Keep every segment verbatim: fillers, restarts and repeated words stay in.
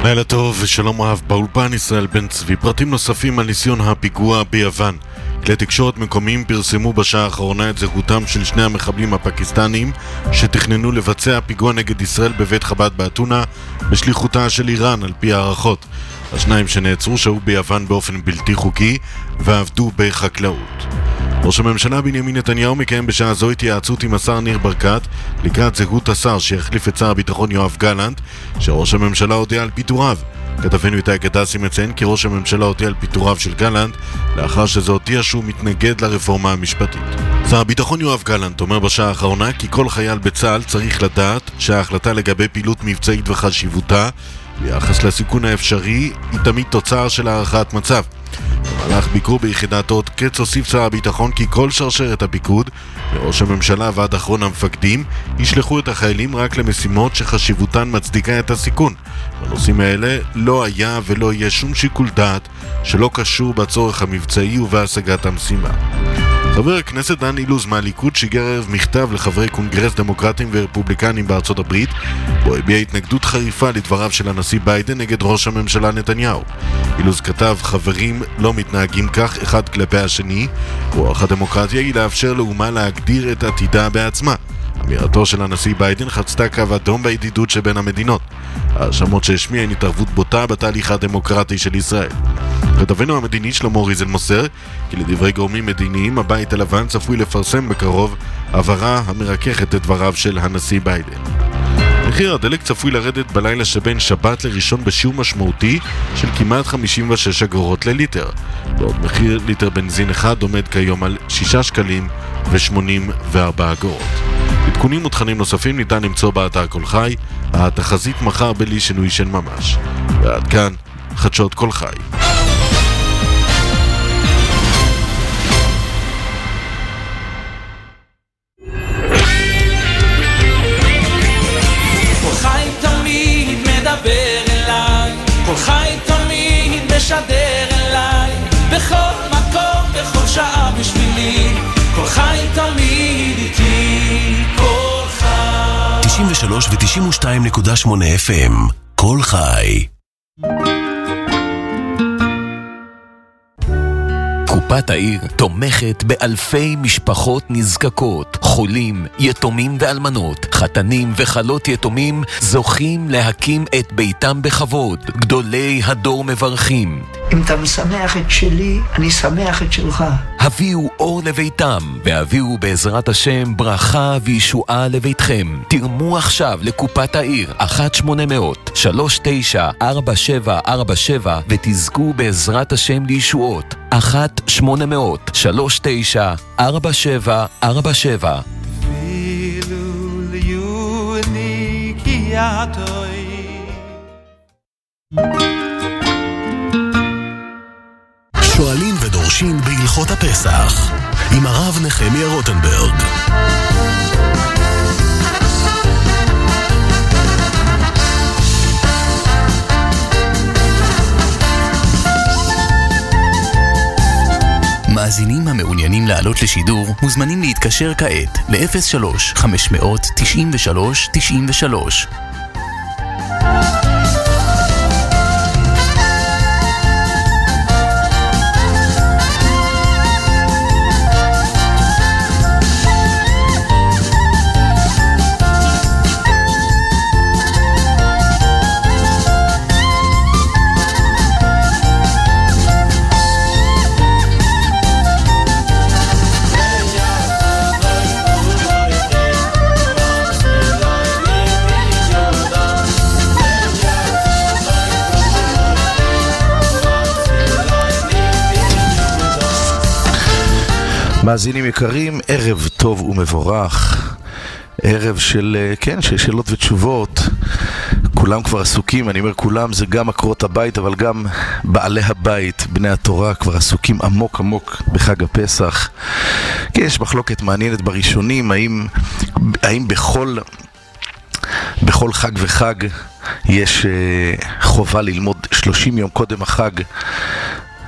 לילה טוב ושלום רב, באולפן ישראל בן צבי. פרטים נוספים על ניסיון הפיגוע ביוון. כלי תקשורת מקומיים פרסמו בשעה האחרונה את זהותם של שני המחבלים הפקיסטנים שתכננו לבצע פיגוע נגד ישראל בבית חב"ד באתונה בשליחותה של איראן על פי הערכות. השניים שנעצרו שהו ביוון באופן בלתי חוקי ועבדו בחקלאות. ראש הממשלה בנימין נתניהו מקיים בשעה זו התייעצות עם השר ניר ברקת לקראת זהות השר שיחליף את שר הביטחון יואב גלנט, שראש הממשלה הודיע על פיטוריו. כתבנו איתי קדסי מציין כי ראש הממשלה הודיע על פיטוריו של גלנט לאחר שזה הודיע שהוא מתנגד לרפורמה המשפטית. שר הביטחון יואב גלנט אומר בשעה האחרונה כי כל חייל בצה"ל צריך לדעת שההחלטה לגבי פעילות מבצעית וחשיבותה ביחס לסיכון האפשרי היא תמיד תוצר של הערכת מצב. במהלך ביקור ביחידת עוד קץ הוסיף שר הביטחון כי כל שרשרת הפיקוד מראש הממשלה ועד אחרון המפקדים ישלחו את החיילים רק למשימות שחשיבותן מצדיקה את הסיכון. בנושאים האלה לא היה ולא יהיה שום שיקול דעת שלא קשור בצורך המבצעי ובהשגת המשימה. חבר הכנסת דן אילוז מהליכוד שיגר ערב מכתב לחברי קונגרס דמוקרטים ורפובליקנים בארצות הברית בו הביע התנגדות חריפה לדבריו של הנשיא ביידן נגד ראש הממשלה נתניהו. אילוז כתב, חברים לא מתנהגים כך אחד כלפי השני, רוח הדמוקרטיה היא לאפשר לאומה להגדיר את עתידה בעצמה. אמירתו של הנשיא ביידן חצתה קו אדום בידידות שבין המדינות. האשמות שהשמיע הן התערבות בוטה בתהליך הדמוקרטי של ישראל. כתבנו המדיני שלמה ריזל מוסר כי לדברי גורמים מדיניים הבית הלבן צפוי לפרסם בקרוב הבהרה המרככת את דבריו של הנשיא ביידן. מחיר הדלק צפוי לרדת בלילה שבין שבת לראשון בשיעור משמעותי של כמעט חמישים ושש אגורות לליטר, בעוד מחיר ליטר בנזין אחד עומד כיום על שישה שקלים ושמונים וארבע אגורות. עדכונים ותכנים נוספים ניתן למצוא באתר כל חי, התחזית מחר בלי שינוי של ממש. ועד כאן חדשות כל חי. כל חי תמיד משדר אליי, בכל מקום, בכל שעה בשבילי, כל חי תמיד איתי, כל חי. תשעים ושלוש ו-תשעים ושתיים נקודה שמונה אף אם, כל חי. קופת העיר תומכת באלפי משפחות נזקקות, חולים, יתומים ואלמנות, חתנים וחלות יתומים זוכים להקים את ביתם בכבוד. גדולי הדור מברכים. אם אתה משמח את שלי, אני שמח את שלך. הביאו אור לביתם, והביאו בעזרת השם ברכה וישועה לביתכם. תרמו עכשיו לקופת העיר אחת שמונה אפס אפס שלוש תשע ארבע שבע ארבע שבע ותזכו בעזרת השם לישועות. אחת שמונה אפס אפס שלוש תשע ארבע שבע ארבע שבע. שואלים ודורשים בהלכות הפסח עם הרב נחמיה רוטנברג. מאזינים המעוניינים לעלות לשידור מוזמנים להתקשר כעת ל-אפס שלוש חמש תשע שלוש תשע שלוש. מאזינים יקרים, ערב טוב ומבורך, ערב של, כן, של שאלות ותשובות. כולם כבר עסוקים, אני אומר כולם, זה גם עקרות הבית, אבל גם בעלי הבית, בני התורה, כבר עסוקים עמוק עמוק בחג הפסח. כי יש מחלוקת מעניינת בראשונים, האם, האם בכל, בכל חג וחג יש uh, חובה ללמוד שלושים יום קודם החג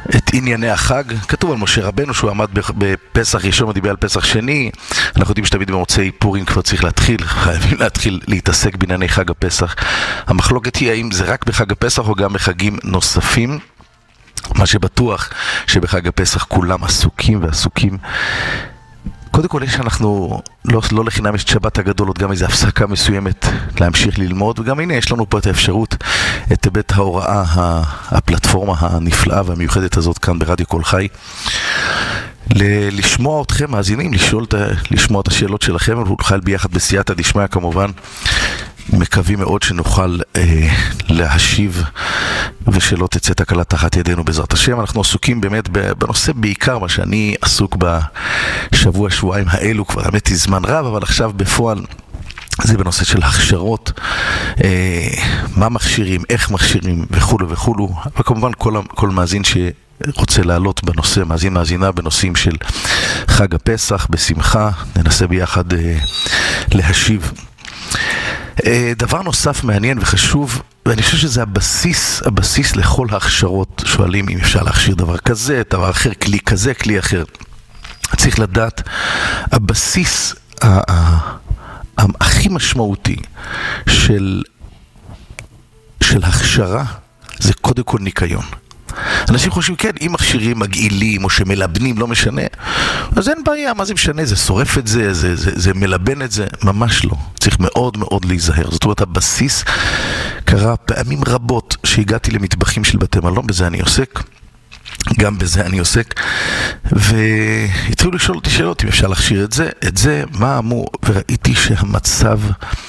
את ענייני החג. כתוב על משה רבנו שהוא עמד בפסח ראשון ודיבר על פסח שני. אנחנו יודעים שתמיד במוצאי פורים כבר צריך להתחיל, חייבים להתחיל להתעסק בענייני חג הפסח. המחלוקת היא האם זה רק בחג הפסח או גם בחגים נוספים. מה שבטוח שבחג הפסח כולם עסוקים ועסוקים. קודם כל יש שאנחנו, לא, לא לחינם יש את שבת הגדול, עוד גם איזו הפסקה מסוימת להמשיך ללמוד, וגם הנה יש לנו פה את האפשרות, את היבט ההוראה, הפלטפורמה הנפלאה והמיוחדת הזאת כאן ברדיו כל חי, ל- לשמוע אתכם, מאזינים, לשאול, לשמוע את השאלות שלכם, ונוכל ביחד בסייעתא דשמיא כמובן, מקווים מאוד שנוכל אה, להשיב ושלא תצא תקלה תחת ידינו בעזרת השם. אנחנו עסוקים באמת בנושא בעיקר מה שאני עסוק בשבוע שבועיים האלו כבר האמת היא זמן רב, אבל עכשיו בפועל זה בנושא של הכשרות, אה, מה מכשירים, איך מכשירים וכולו וכולו, וכמובן כל, כל מאזין ש... רוצה לעלות בנושא, מאזין מאזינה בנושאים של חג הפסח, בשמחה, ננסה ביחד אה, להשיב. אה, דבר נוסף מעניין וחשוב, ואני חושב שזה הבסיס, הבסיס לכל ההכשרות, שואלים אם אפשר להכשיר דבר כזה, דבר אחר, כלי כזה, כלי אחר. צריך לדעת, הבסיס ה- ה- ה- הכי משמעותי של, של הכשרה, זה קודם כל ניקיון. אנשים חושבים, כן, אם מכשירים מגעילים או שמלבנים, לא משנה, אז אין בעיה, מה זה משנה? זה שורף את זה, זה, זה, זה מלבן את זה, ממש לא. צריך מאוד מאוד להיזהר. זאת אומרת, הבסיס קרה פעמים רבות שהגעתי למטבחים של בתי מלון, בזה אני עוסק, גם בזה אני עוסק, והתחילו לשאול אותי שאלות, אם אפשר להכשיר את זה, את זה, מה אמור, וראיתי שהמצב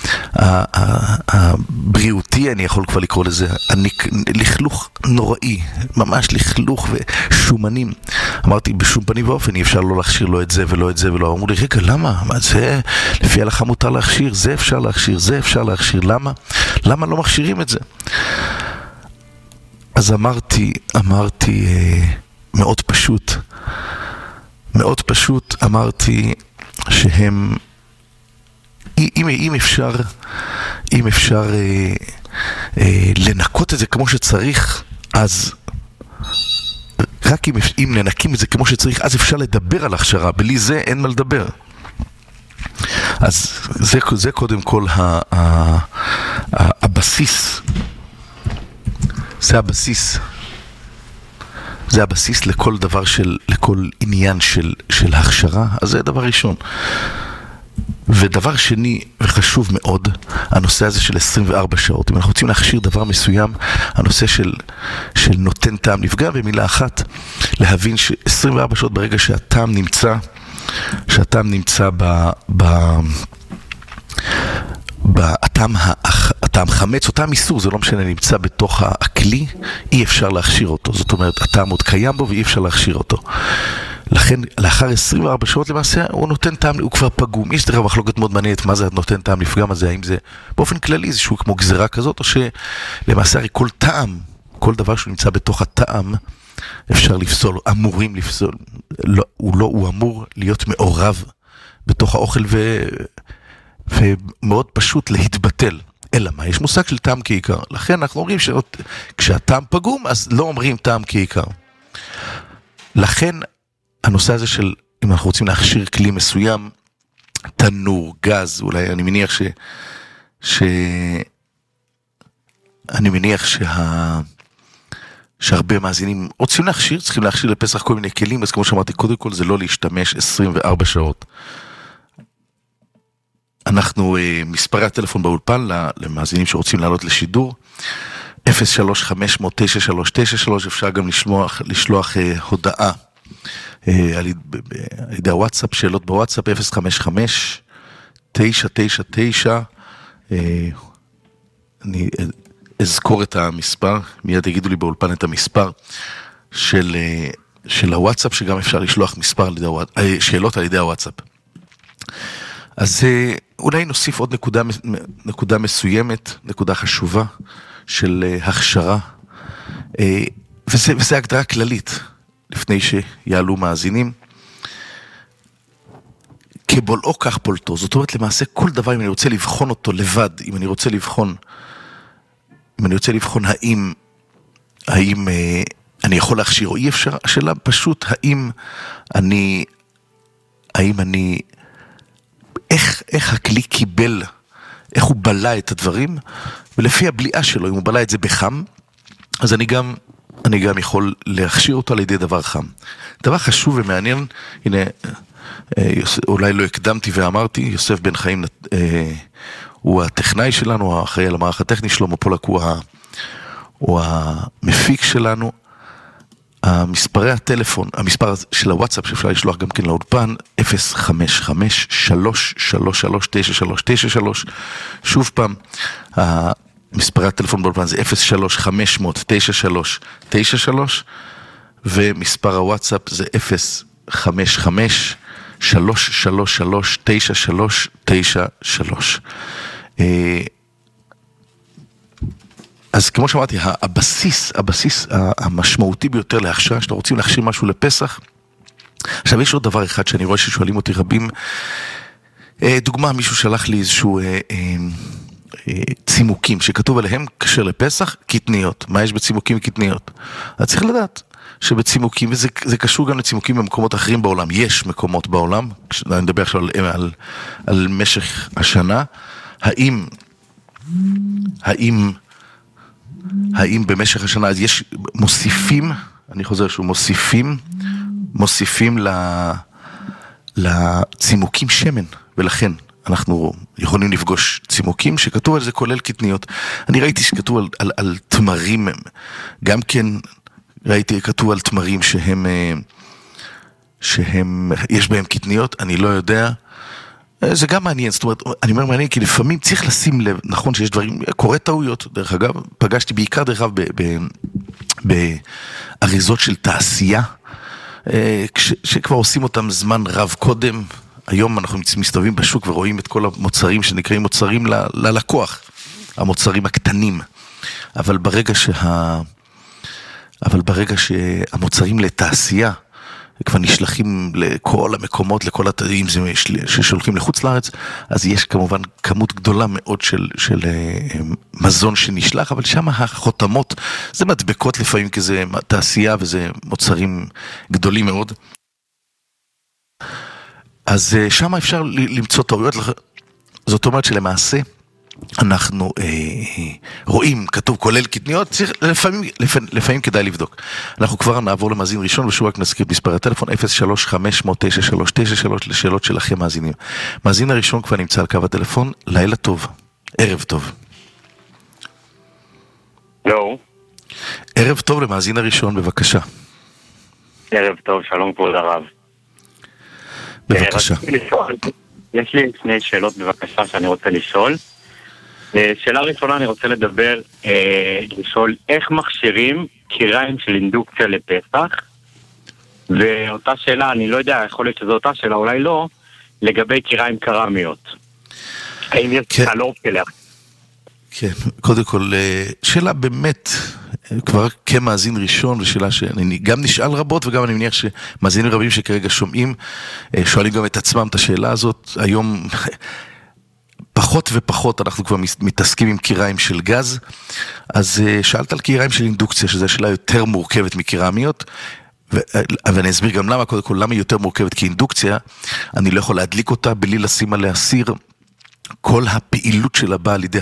הבריאותי, אני יכול כבר לקרוא לזה, לכלוך נוראי, ממש לכלוך ושומנים. אמרתי, בשום פנים ואופן, אי אפשר לא להכשיר לא את זה ולא את זה ולא. אמרו לי, רגע, למה? מה זה? לפי ההלכה מותר להכשיר, זה אפשר להכשיר, זה אפשר להכשיר, למה? למה לא מכשירים את זה? אז אמרתי, אמרתי, מאוד פשוט, מאוד פשוט, אמרתי שהם, אם, אם אפשר, אם אפשר אה, אה, לנקות את זה כמו שצריך, אז רק אם, אם ננקים את זה כמו שצריך, אז אפשר לדבר על הכשרה, בלי זה אין מה לדבר. אז זה, זה קודם כל ה, ה, ה, הבסיס, זה הבסיס, זה הבסיס לכל דבר של, לכל עניין של, של הכשרה, אז זה דבר ראשון. ודבר שני וחשוב מאוד, הנושא הזה של עשרים וארבע שעות. אם אנחנו רוצים להכשיר דבר מסוים, הנושא של, של נותן טעם נפגע, במילה אחת, להבין ש-עשרים וארבע שעות ברגע שהטעם נמצא, שהטעם נמצא ב... ב הטעם, הטעם חמץ, אותם איסור, זה לא משנה, נמצא בתוך הכלי, אי אפשר להכשיר אותו. זאת אומרת, הטעם עוד קיים בו ואי אפשר להכשיר אותו. לכן, לאחר עשרים וארבע שעות למעשה, הוא נותן טעם, הוא כבר פגום. יש דרך מחלוקת מאוד מעניינת, מה זה נותן טעם לפגם הזה, האם זה באופן כללי, זה שהוא כמו גזירה כזאת, או שלמעשה הרי כל טעם, כל דבר שהוא נמצא בתוך הטעם, אפשר לפסול, אמורים לפסול. לא, הוא לא, הוא אמור להיות מעורב בתוך האוכל ו... ומאוד פשוט להתבטל. אלא מה? יש מושג של טעם כעיקר. לכן אנחנו אומרים שכשהטעם פגום, אז לא אומרים טעם כעיקר. לכן הנושא הזה של, אם אנחנו רוצים להכשיר כלי מסוים, תנור, גז, אולי אני מניח ש... ש... אני מניח שה... שהרבה מאזינים רוצים להכשיר, צריכים להכשיר לפסח כל מיני כלים, אז כמו שאמרתי, קודם כל זה לא להשתמש עשרים וארבע שעות. אנחנו, מספרי הטלפון באולפן, למאזינים שרוצים לעלות לשידור, אפס שלוש חמש אפס אפס תשע שלוש תשע שלוש, אפשר גם לשלוח, לשלוח הודעה על ידי הוואטסאפ, שאלות בוואטסאפ, אפס חמש חמש תשע תשע תשע, אני אזכור את המספר, מיד יגידו לי באולפן את המספר של, של הוואטסאפ, שגם אפשר לשלוח מספר על ידי, שאלות על ידי הוואטסאפ. אז אולי נוסיף עוד נקודה, נקודה מסוימת, נקודה חשובה של הכשרה, וזה, וזה הגדרה כללית, לפני שיעלו מאזינים, כבולעו כך פולטו. זאת אומרת, למעשה כל דבר, אם אני רוצה לבחון אותו לבד, אם אני רוצה לבחון, אם אני רוצה לבחון האם, האם אני יכול להכשיר, או אי אפשר, השאלה פשוט, האם אני, האם אני, איך, איך הכלי קיבל, איך הוא בלה את הדברים, ולפי הבליעה שלו, אם הוא בלה את זה בחם, אז אני גם, אני גם יכול להכשיר אותו על ידי דבר חם. דבר חשוב ומעניין, הנה, אולי לא הקדמתי ואמרתי, יוסף בן חיים הוא הטכנאי שלנו, האחראי על המערך הטכני, שלמה פולק הוא, הוא המפיק שלנו. המספרי הטלפון, המספר של הוואטסאפ שאפשר לשלוח גם כן לאולפן, אפס חמש חמש שלוש שלוש שלוש תשע שלוש תשע שלוש. שוב פעם, מספרי הטלפון באולפן זה אפס שלוש חמש אפס אפס תשע שלוש תשע שלוש, ומספר הוואטסאפ זה אפס חמש חמש שלוש שלוש שלוש תשע שלוש תשע שלוש. אז כמו שאמרתי, הבסיס, הבסיס המשמעותי ביותר להכשרה, שאתם רוצים להכשיר משהו לפסח. עכשיו יש עוד דבר אחד שאני רואה ששואלים אותי רבים, דוגמה, מישהו שלח לי איזשהו צימוקים שכתוב עליהם כשר לפסח, קטניות. מה יש בצימוקים וקטניות? אז צריך לדעת שבצימוקים, וזה זה קשור גם לצימוקים במקומות אחרים בעולם, יש מקומות בעולם, אני מדבר עכשיו על, על, על משך השנה, האם, האם, האם במשך השנה, אז יש מוסיפים, אני חוזר שהוא מוסיפים, מוסיפים לצימוקים שמן, ולכן אנחנו יכולים לפגוש צימוקים שכתוב על זה כולל קטניות. אני ראיתי שכתוב על, על, על תמרים, גם כן ראיתי כתוב על תמרים שהם, שהם, יש בהם קטניות, אני לא יודע. זה גם מעניין, זאת אומרת, אני אומר מעניין, כי לפעמים צריך לשים לב, נכון שיש דברים, קורה טעויות, דרך אגב, פגשתי בעיקר דרך אגב באריזות של תעשייה, שכבר עושים אותם זמן רב קודם. היום אנחנו מסתובבים בשוק ורואים את כל המוצרים שנקראים מוצרים ל- ללקוח, המוצרים הקטנים. אבל ברגע שה... אבל ברגע שהמוצרים לתעשייה כבר נשלחים לכל המקומות, לכל התאים ששולחים לחוץ לארץ, אז יש כמובן כמות גדולה מאוד של, של מזון שנשלח, אבל שם החותמות, זה מדבקות לפעמים, כי זה תעשייה וזה מוצרים גדולים מאוד. אז שם אפשר למצוא טעויות, זאת אומרת שלמעשה אנחנו אה, רואים, כתוב כולל קטניות, צריך, לפעמים, לפעמים, לפעמים כדאי לבדוק. אנחנו כבר נעבור למאזין ראשון, ושוב רק נזכיר את מספר הטלפון, אפס שלוש חמש תשע שלוש תשע שלוש, לשאלות שלכם מאזינים. מאזין הראשון כבר נמצא על קו הטלפון, לילה טוב, ערב טוב. לא. ערב טוב למאזין הראשון, בבקשה. ערב טוב, שלום כבוד הרב. בבקשה. יש לי שני שאלות בבקשה שאני רוצה לשאול. שאלה ראשונה, אני רוצה לדבר, לשאול איך מכשירים קיריים של אינדוקציה לפסח, ואותה שאלה, אני לא יודע, יכול להיות שזו אותה שאלה, אולי לא, לגבי קיריים קרמיות. האם יש קלור כאלה? כן, קודם כל, שאלה באמת, כבר כמאזין ראשון, ושאלה שאני גם נשאל רבות, וגם אני מניח שמאזינים רבים שכרגע שומעים, שואלים גם את עצמם את השאלה הזאת. היום פחות ופחות אנחנו כבר מתעסקים עם קיריים של גז, אז שאלת על קיריים של אינדוקציה, שזו שאלה יותר מורכבת מקירמיות, ואני אסביר גם למה, קודם כל, למה היא יותר מורכבת, כי אינדוקציה, אני לא יכול להדליק אותה בלי לשים עליה סיר, כל הפעילות שלה באה על ידי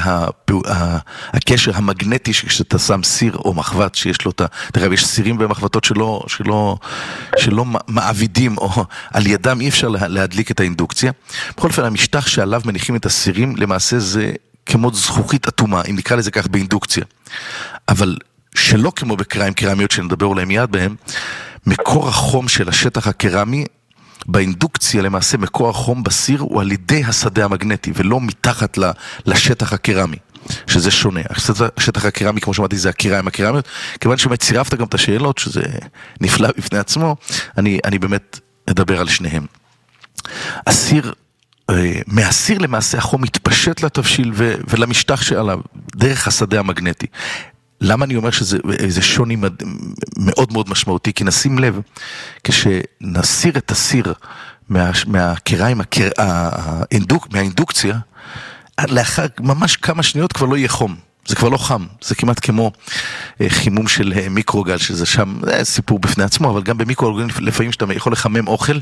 הקשר המגנטי, שכשאתה שם סיר או מחבת שיש לו את ה... תראה, יש סירים ומחבטות שלא, שלא, שלא מעבידים, או על ידם אי אפשר להדליק את האינדוקציה. בכל אופן, המשטח שעליו מניחים את הסירים, למעשה זה כמו זכוכית אטומה, אם נקרא לזה כך באינדוקציה. אבל שלא כמו בקריים קרמיות, שנדבר אולי מיד בהם, מקור החום של השטח הקרמי, באינדוקציה למעשה מקור החום בסיר הוא על ידי השדה המגנטי ולא מתחת לשטח הקרמי, שזה שונה. השטח הקרמי, כמו שאמרתי, זה הקיריים הקרמיות. כיוון שבאמת צירפת גם את השאלות, שזה נפלא בפני עצמו, אני, אני באמת אדבר על שניהם. הסיר, מהסיר למעשה החום מתפשט לתבשיל ולמשטח שעליו, דרך השדה המגנטי. למה אני אומר שזה שוני מאוד מאוד משמעותי? כי נשים לב, כשנסיר את הסיר מה, מהקיריים, האינדוק, מהאינדוקציה, לאחר ממש כמה שניות כבר לא יהיה חום. זה כבר לא חם. זה כמעט כמו חימום של מיקרוגל, שזה שם, זה סיפור בפני עצמו, אבל גם במיקרוגל לפעמים שאתה יכול לחמם אוכל,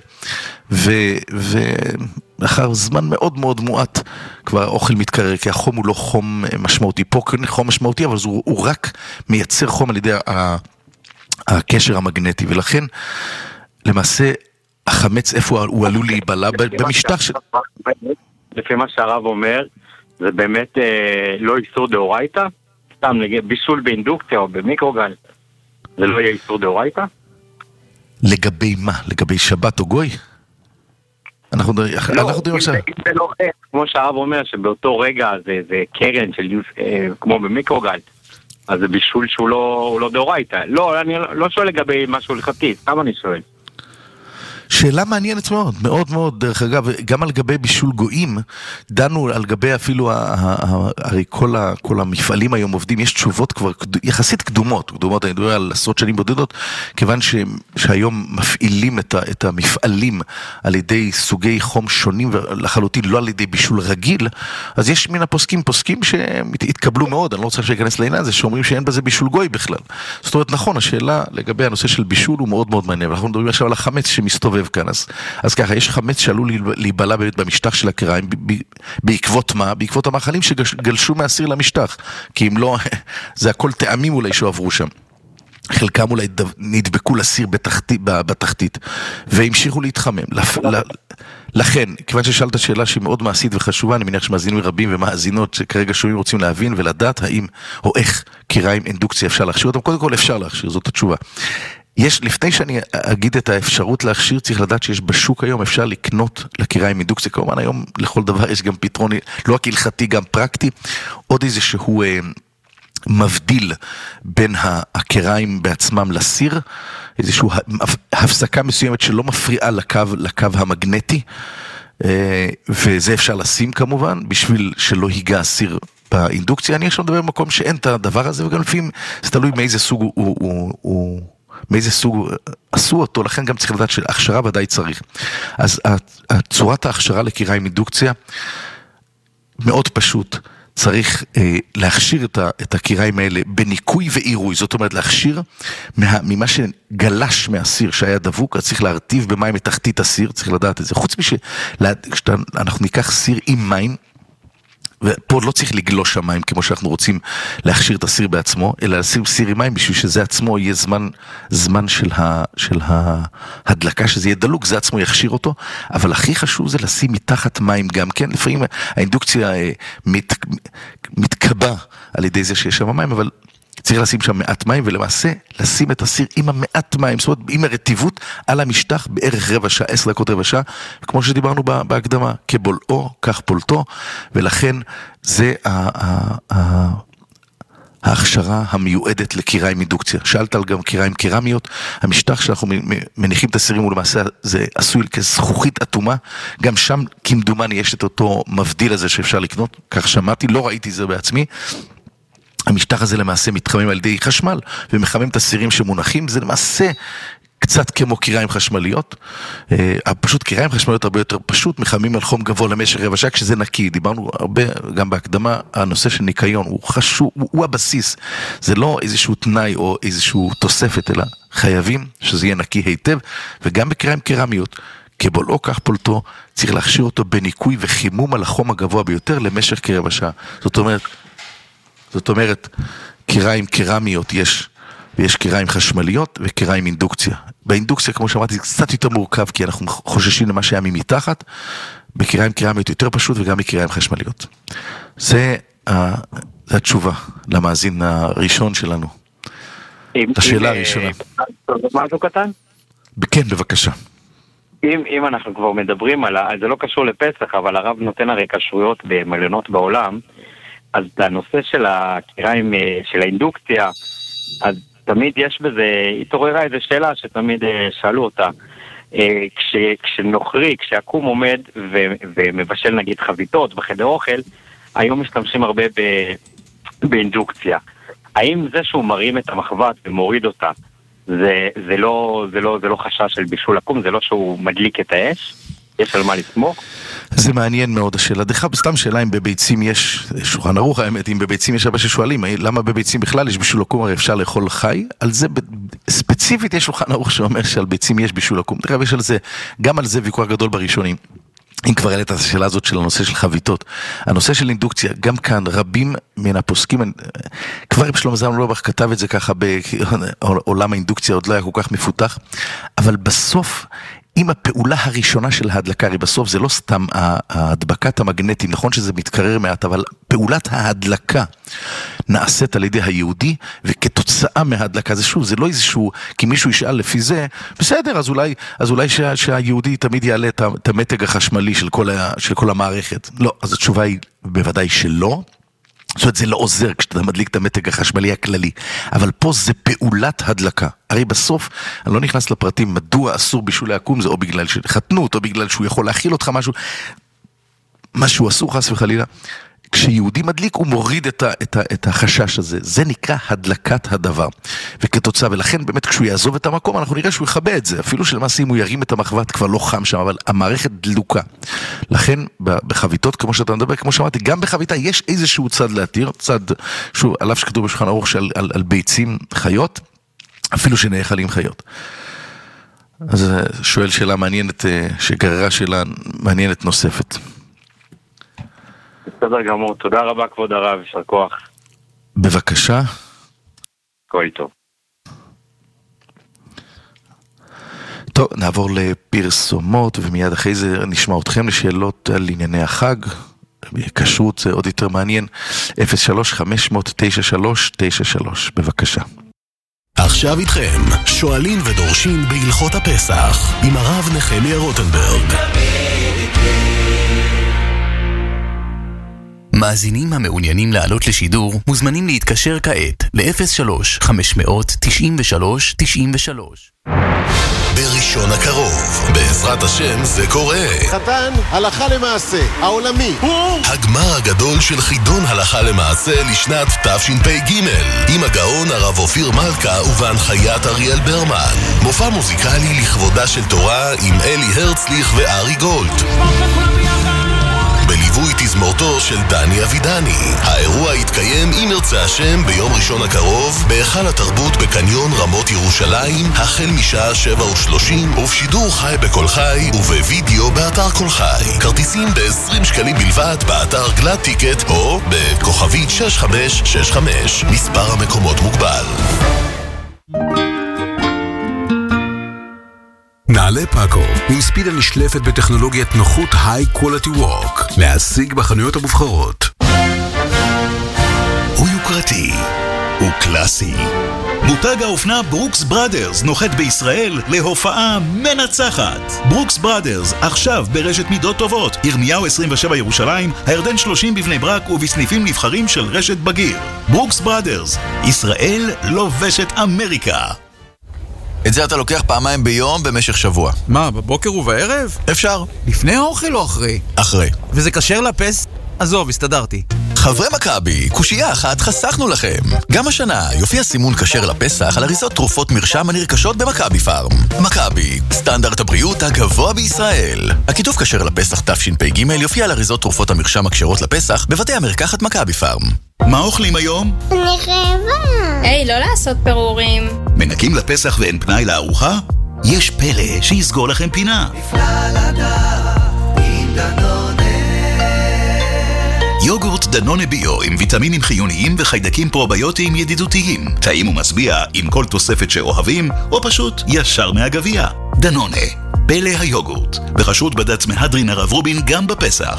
ולאחר זמן מאוד מאוד מועט, כבר האוכל מתקרר, כי החום הוא לא חום משמעותי. פה כן חום משמעותי, אבל הוא, הוא רק מייצר חום על ידי הקשר המגנטי, ולכן למעשה החמץ איפה הוא עלול להיבלע במשטח של... לפי מה שהרב אומר, זה באמת אה, לא איסור דאורייתא? סתם, בישול באינדוקציה או במיקרוגל, זה לא יהיה איסור דאורייתא? לגבי מה? לגבי שבת או גוי? אנחנו מדברים עכשיו... זה לא איך, כמו שהרב אומר, שבאותו רגע זה, זה קרן של, אה, כמו במיקרוגל, אז זה בישול שהוא לא, לא דאורייתא. לא, אני לא שואל לגבי משהו הלכתי, סתם אני שואל. שאלה מעניינת מאוד, מאוד מאוד, דרך אגב, גם על גבי בישול גויים, דנו על גבי אפילו, הרי כל, כל המפעלים היום עובדים, יש תשובות כבר יחסית קדומות, קדומות, אני מדבר על עשרות שנים בודדות, כיוון ש, שהיום מפעילים את, ה, את המפעלים על ידי סוגי חום שונים לחלוטין, לא על ידי בישול רגיל, אז יש מן הפוסקים, פוסקים שהתקבלו מאוד, אני לא רוצה להיכנס לעניין הזה, שאומרים שאין בזה בישול גוי בכלל. זאת אומרת, נכון, השאלה לגבי הנושא של בישול הוא מאוד מאוד מעניין, אנחנו מדברים עכשיו על החמץ שמסתובב כאן, אז, אז ככה, יש חמץ שעלול להיבלע באמת במשטח של הקריים, בעקבות מה? בעקבות המאכלים שגלשו מהסיר למשטח, כי אם לא, זה הכל טעמים אולי שעברו שם. חלקם אולי נדבקו לסיר בתחתית, בתחתית, והמשיכו להתחמם. לכן, כיוון ששאלת שאלה שהיא מאוד מעשית וחשובה, אני מניח שמאזינים רבים ומאזינות שכרגע שומעים רוצים להבין ולדעת האם או איך קיריים אינדוקציה אפשר להכשיר אותם. קודם כל אפשר להכשיר, זאת התשובה. יש, לפני שאני אגיד את האפשרות להכשיר, צריך לדעת שיש בשוק היום, אפשר לקנות לקיריים אינדוקציה, כמובן היום לכל דבר יש גם פתרון, לא רק הלכתי, גם פרקטי, עוד איזה שהוא אה, מבדיל בין הקיריים בעצמם לסיר, איזושהי הפסקה מסוימת שלא מפריעה לקו, לקו המגנטי, אה, וזה אפשר לשים כמובן, בשביל שלא היגע הסיר באינדוקציה. אני עכשיו מדבר במקום שאין את הדבר הזה, וגם לפעמים זה תלוי מאיזה סוג הוא, הוא, הוא, הוא מאיזה סוג עשו אותו, לכן גם צריך לדעת שהכשרה ודאי צריך. אז צורת ההכשרה לקיריים אינדוקציה מאוד פשוט, צריך אה, להכשיר את, ה, את הקיריים האלה בניקוי ועירוי, זאת אומרת להכשיר מה, ממה שגלש מהסיר שהיה דבוק, אז צריך להרטיב במים את תחתית הסיר, צריך לדעת את זה. חוץ משאנחנו ניקח סיר עם מים, ופה לא צריך לגלוש המים כמו שאנחנו רוצים להכשיר את הסיר בעצמו, אלא לשים סיר עם מים בשביל שזה עצמו יהיה זמן, זמן של, ה, של ההדלקה, שזה יהיה דלוק, זה עצמו יכשיר אותו, אבל הכי חשוב זה לשים מתחת מים גם כן, לפעמים האינדוקציה מת, מתקבע על ידי זה שיש שם מים, אבל צריך לשים שם מעט מים, ולמעשה לשים את הסיר עם המעט מים, זאת אומרת, עם הרטיבות על המשטח בערך רבע שעה, עשר דקות רבע שעה, כמו שדיברנו בהקדמה, כבולעו, כך פולטו, ולכן זה ההכשרה המיועדת לקיריים אינדוקציה. שאלת על גם קיריים קרמיות, המשטח שאנחנו מניחים את הסירים, ולמעשה זה עשוי כזכוכית אטומה, גם שם כמדומני יש את אותו מבדיל הזה שאפשר לקנות, כך שמעתי, לא ראיתי זה בעצמי, המשטח הזה למעשה מתחמם על ידי חשמל, ומחמם את הסירים שמונחים, זה למעשה קצת כמו קיריים חשמליות, פשוט קיריים חשמליות הרבה יותר פשוט, מחממים על חום גבוה למשך רבע שעה, כשזה נקי, דיברנו הרבה גם בהקדמה, הנושא של ניקיון, הוא חשוב, הוא, הוא הבסיס, זה לא איזשהו תנאי או איזשהו תוספת, אלא חייבים שזה יהיה נקי היטב, וגם בקיריים קרמיות, כבולעו כך פולטו, צריך להכשיר אותו בניקוי וחימום על החום הגבוה ביותר למשך כרבע שעה. זאת אומרת, זאת אומרת, קיריים קרמיות יש, ויש קיריים חשמליות וקיריים אינדוקציה. באינדוקציה, כמו שאמרתי, זה קצת יותר מורכב, כי אנחנו חוששים למה שהיה ממתחת, בקיריים קרמיות יותר פשוט, וגם בקיריים חשמליות. זה, זה התשובה למאזין הראשון שלנו. השאלה הראשונה. משהו קטן? כן, בבקשה. אם, אם אנחנו כבר מדברים על, זה לא קשור לפסח, אבל הרב נותן הרי כשרויות במלונות בעולם, אז לנושא של הקיריים, של האינדוקציה, אז תמיד יש בזה, התעוררה איזו שאלה שתמיד שאלו אותה, כש, כשנוכרי, כשהקום עומד ו, ומבשל נגיד חביתות בחדר אוכל, היום משתמשים הרבה ב, באינדוקציה. האם זה שהוא מרים את המחבת ומוריד אותה, זה, זה, לא, זה, לא, זה לא חשש של בישול הקום, זה לא שהוא מדליק את האש? יש על מה לסמוך? זה מעניין מאוד השאלה. דרך אגב, סתם שאלה אם בביצים יש, שולחן ערוך האמת, אם בביצים יש הרבה ששואלים, למה בביצים בכלל יש בישול עקום, הרי אפשר לאכול חי? על זה ספציפית יש שולחן ערוך שאומר שעל ביצים יש בישול עקום. דרך אגב, יש על זה, גם על זה ויכוח גדול בראשונים. אם כבר העלית את השאלה הזאת של הנושא של חביתות, הנושא של אינדוקציה, גם כאן רבים מן הפוסקים, כבר שלמה זלמן אוירבך כתב את זה ככה בעולם האינדוקציה, עוד לא היה כל כך מפותח, אבל בסוף, אם הפעולה הראשונה של ההדלקה, הרי בסוף זה לא סתם ההדבקת המגנטים, נכון שזה מתקרר מעט, אבל פעולת ההדלקה נעשית על ידי היהודי, וכתוצאה מההדלקה, זה שוב, זה לא איזשהו, כי מישהו ישאל לפי זה, בסדר, אז אולי, אז אולי שה, שהיהודי תמיד יעלה את, את המתג החשמלי של כל, ה, של כל המערכת. לא, אז התשובה היא בוודאי שלא. זאת אומרת, זה לא עוזר כשאתה מדליק את המתג החשמלי הכללי, אבל פה זה פעולת הדלקה. הרי בסוף, אני לא נכנס לפרטים, מדוע אסור בישולי עקום, זה או בגלל שחתנות, או בגלל שהוא יכול להכיל אותך משהו, משהו אסור חס וחלילה. כשיהודי מדליק הוא מוריד את, ה, את, ה, את החשש הזה, זה נקרא הדלקת הדבר, וכתוצאה, ולכן באמת כשהוא יעזוב את המקום אנחנו נראה שהוא יכבה את זה, אפילו שלמעשה אם הוא ירים את המחבת כבר לא חם שם, אבל המערכת דלוקה. לכן בחביתות כמו שאתה מדבר, כמו שאמרתי, גם בחביתה יש איזשהו צד להתיר, צד, שוב, עליו שכתוב בשולחן ערוך שעל על, על ביצים חיות, אפילו שנאכלים חיות. אז שואל שאלה מעניינת, שגררה שאלה מעניינת נוספת. בסדר גמור, תודה רבה כבוד הרב, יישר כוח. בבקשה. כל טוב. טוב, נעבור לפרסומות, ומיד אחרי זה נשמע אתכם לשאלות על ענייני החג. כשרות זה עוד יותר מעניין. אפס שלוש חמש אפס אפס תשע שלוש תשע שלוש, בבקשה. עכשיו איתכם, שואלים ודורשים בהלכות הפסח, עם הרב נחמיה רוטנברג. מאזינים המעוניינים לעלות לשידור מוזמנים להתקשר כעת ל-אפס שלוש חמש אפס אפס תשע שלוש תשע שלוש. בראשון הקרוב, בעזרת השם זה קורה. חתן הלכה למעשה, העולמי. הגמר הגדול של חידון הלכה למעשה לשנת תשפ"ג, עם הגאון הרב אופיר מלכה ובהנחיית אריאל ברמן. מופע מוזיקלי לכבודה של תורה עם אלי הרצליך וארי גולד. בליווי תזמורתו של דני אבידני. האירוע יתקיים אם ירצה השם ביום ראשון הקרוב בהיכל התרבות בקניון רמות ירושלים, החל משעה שבע ושלושים, ובשידור חי בכל חי ובווידאו באתר כל חי. כרטיסים ב-עשרים שקלים בלבד באתר גלד טיקט או בכוכבית שש חמש שש חמש. מספר המקומות מוגבל. נעלי פאקו, עם ספיד הנשלפת בטכנולוגיית נוחות High Quality Walk, להשיג בחנויות המובחרות. הוא יוקרתי, הוא קלאסי. מותג האופנה ברוקס בראדרס נוחת בישראל להופעה מנצחת. ברוקס בראדרס, עכשיו ברשת מידות טובות, ירמיהו עשרים ושבע ירושלים, הירדן שלושים בבני ברק ובסניפים נבחרים של רשת בגיר. ברוקס בראדרס, ישראל לובשת אמריקה. את זה אתה לוקח פעמיים ביום במשך שבוע. מה, בבוקר ובערב? אפשר. לפני האוכל או אחרי? אחרי. וזה כשר לפס? עזוב, הסתדרתי. חברי מכבי, קושייה אחת חסכנו לכם. גם השנה יופיע סימון כשר לפסח על אריזות תרופות מרשם הנרכשות במכבי פארם. מכבי, סטנדרט הבריאות הגבוה בישראל. הכיתוב כשר לפסח תשפ"ג יופיע על אריזות תרופות המרשם הכשרות לפסח בבתי המרקחת מכבי פארם. מה אוכלים היום? אני חייבה. היי, לא לעשות פירורים. מנקים לפסח ואין פנאי לארוחה? יש פלא שיסגור לכם פינה. נפלא לדעת עם דנונה. יוגורט דנונה ביו עם ויטמינים חיוניים וחיידקים פרוביוטיים ידידותיים. טעים ומשביע עם כל תוספת שאוהבים, או פשוט ישר מהגביע. דנונה, פלא היוגורט. בחסות בד"ץ מהדרין הרב רובין גם בפסח.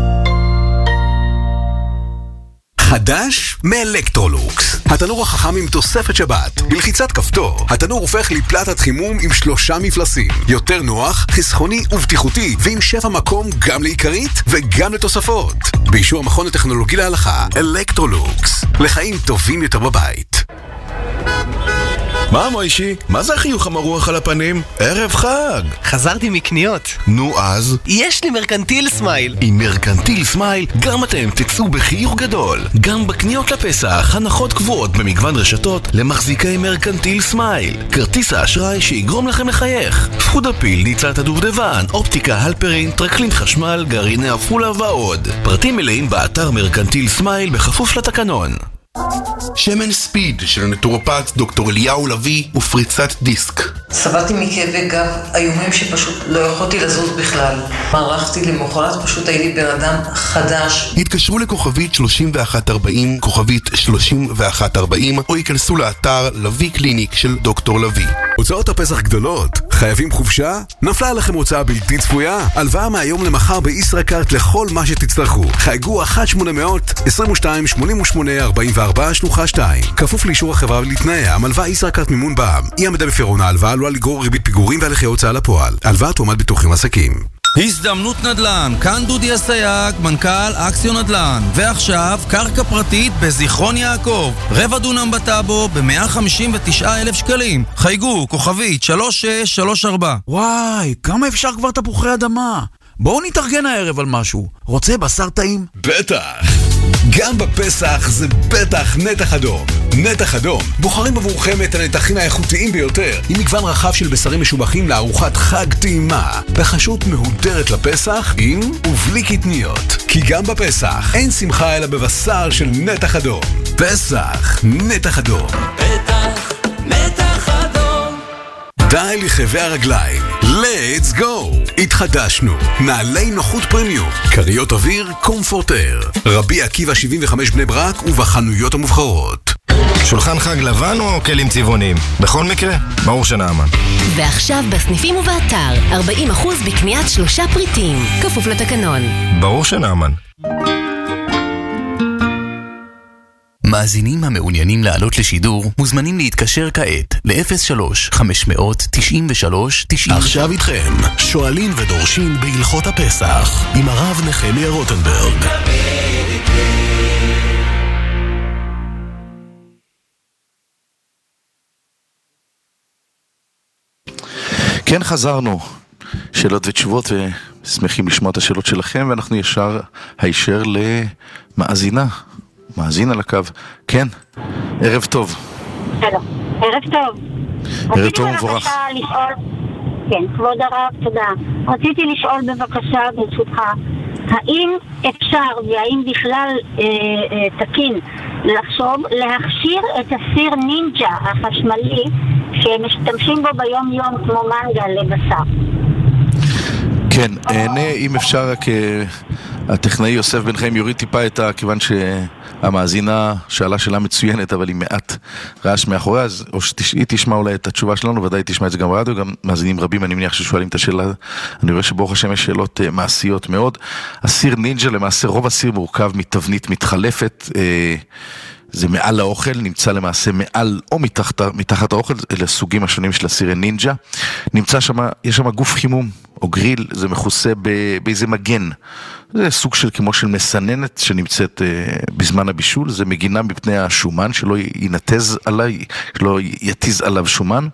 חדש מאלקטרולוקס. התנור החכם עם תוספת שבת. בלחיצת כפתור, התנור הופך לפלטת חימום עם שלושה מפלסים. יותר נוח, חסכוני ובטיחותי, ועם שפע מקום גם לעיקרית וגם לתוספות. באישור המכון הטכנולוגי להלכה, אלקטרולוקס. לחיים טובים יותר בבית. מה מוישי? מה זה החיוך המרוח על הפנים? ערב חג! חזרתי מקניות. נו אז? יש לי מרקנטיל סמייל. עם מרקנטיל סמייל גם אתם תצאו בחיוך גדול. גם בקניות לפסח, הנחות קבועות במגוון רשתות למחזיקי מרקנטיל סמייל. כרטיס האשראי שיגרום לכם לחייך. פחוד הפיל, ניצת הדובדבן, אופטיקה הלפרין, טרקלין חשמל, גרעיני הפולה ועוד. פרטים מלאים באתר מרקנטיל סמייל בכפוף לתקנון. שמן ספיד של נטורופט דוקטור אליהו לביא ופריצת דיסק. סבלתי מכאבי גב איומים שפשוט לא יכולתי לזוז בכלל. הלכתי למחרת, פשוט הייתי בן אדם חדש. התקשרו לכוכבית שלושים ואחת ארבעים, כוכבית שלושים ואחת ארבעים, או ייכנסו לאתר לביא קליניק של דוקטור לביא. הוצאות הפסח גדולות? חייבים חופשה? נפלה לכם הוצאה בלתי צפויה? הלוואה מהיום למחר בישראכרט לכל מה שתצטרכו. חייגו אחת שמונה אפס אפס עשרים ושתיים שמונים ושמונה ארבעים וארבע שלוחה שתיים. כפוף לאישור החברה ולתנאיה. המלוואה ישראכרט מימון בע"מ. אי עמידה בפירעון ההלוואה עלולה לגרור ריבית פיגורים והליכי הוצאה לפועל. הלוואה תועמד ביטוחים עסקים. הזדמנות נדל"ן, כאן דודי אסייג, מנכ"ל אקסיון נדל"ן. ועכשיו, קרקע פרטית בזיכרון יעקב. רבע דונם בטאבו ב-מאה חמישים ותשעה אלף שקלים. חייגו, כוכבית שלוש שש שלוש ארבע. וואי, כמה אפשר כבר תפוחי אדמה? בואו נתארגן הערב על משהו. רוצה בשר טעים? בטח! גם בפסח זה בטח נתח אדום. נתח אדום בוחרים עבורכם את הנתחים האיכותיים ביותר, עם מגוון רחב של בשרים משובחים לארוחת חג טעימה, בחשות מהודרת לפסח עם ובלי קטניות. כי גם בפסח אין שמחה אלא בבשר של נתח אדום. פסח, נתח אדום. בטח, נתח אדום. די לכאבי הרגליים. Let's go! התחדשנו. נעלי נוחות פרמיום. קריות אוויר קומפורטר. רבי עקיבא שבעים וחמש בני ברק ובחנויות המובחרות. שולחן חג לבן או כלים צבעוניים? בכל מקרה, ברור שנאמן. ועכשיו בסניפים ובאתר, ארבעים אחוז בקניית שלושה פריטים. כפוף לתקנון. ברור שנאמן. מאזינים המעוניינים לעלות לשידור מוזמנים להתקשר כעת ל-אפס שלוש חמש תשעים ושלוש תשעים. עכשיו איתכם, שואלים ודורשים בהלכות הפסח עם הרב נחמיה רוטנברג. כן, חזרנו. שאלות ותשובות, ושמחים לשמוע את השאלות שלכם, ואנחנו ישר הישר למאזינה. מאזין על הקו. כן, ערב טוב. שלום, ערב טוב. ערב טוב ומבורך. כן, כבוד הרב, תודה. רציתי לשאול בבקשה, ברשותך, האם אפשר והאם בכלל אה, אה, תקין לחשוב להכשיר את הסיר נינג'ה החשמלי שמשתמשים בו ביום יום כמו מנגל לבשר? כן, נענה אם אפשר רק הטכנאי יוסף בן חיים יוריד טיפה את ה... כיוון שהמאזינה שאלה שאלה מצוינת אבל היא מעט רעש מאחורי, אז או שהיא תשמע אולי את התשובה שלנו, ודאי תשמע את זה גם ברדיו, גם מאזינים רבים אני מניח ששואלים את השאלה. אני רואה שברוך השם יש שאלות מעשיות מאוד. הסיר נינג'ה, למעשה רוב הסיר מורכב מתבנית מתחלפת, זה מעל האוכל, נמצא למעשה מעל או מתחת, מתחת האוכל, אלה סוגים השונים של הסירי נינג'ה. נמצא שם, יש שם גוף חימום או גריל, זה מכוסה באיזה מגן. זה סוג של כמו של מסננת שנמצאת uh, בזמן הבישול, זה מגינה מפני השומן, שלא ינתז עליי, שלא יתיז עליו שומן.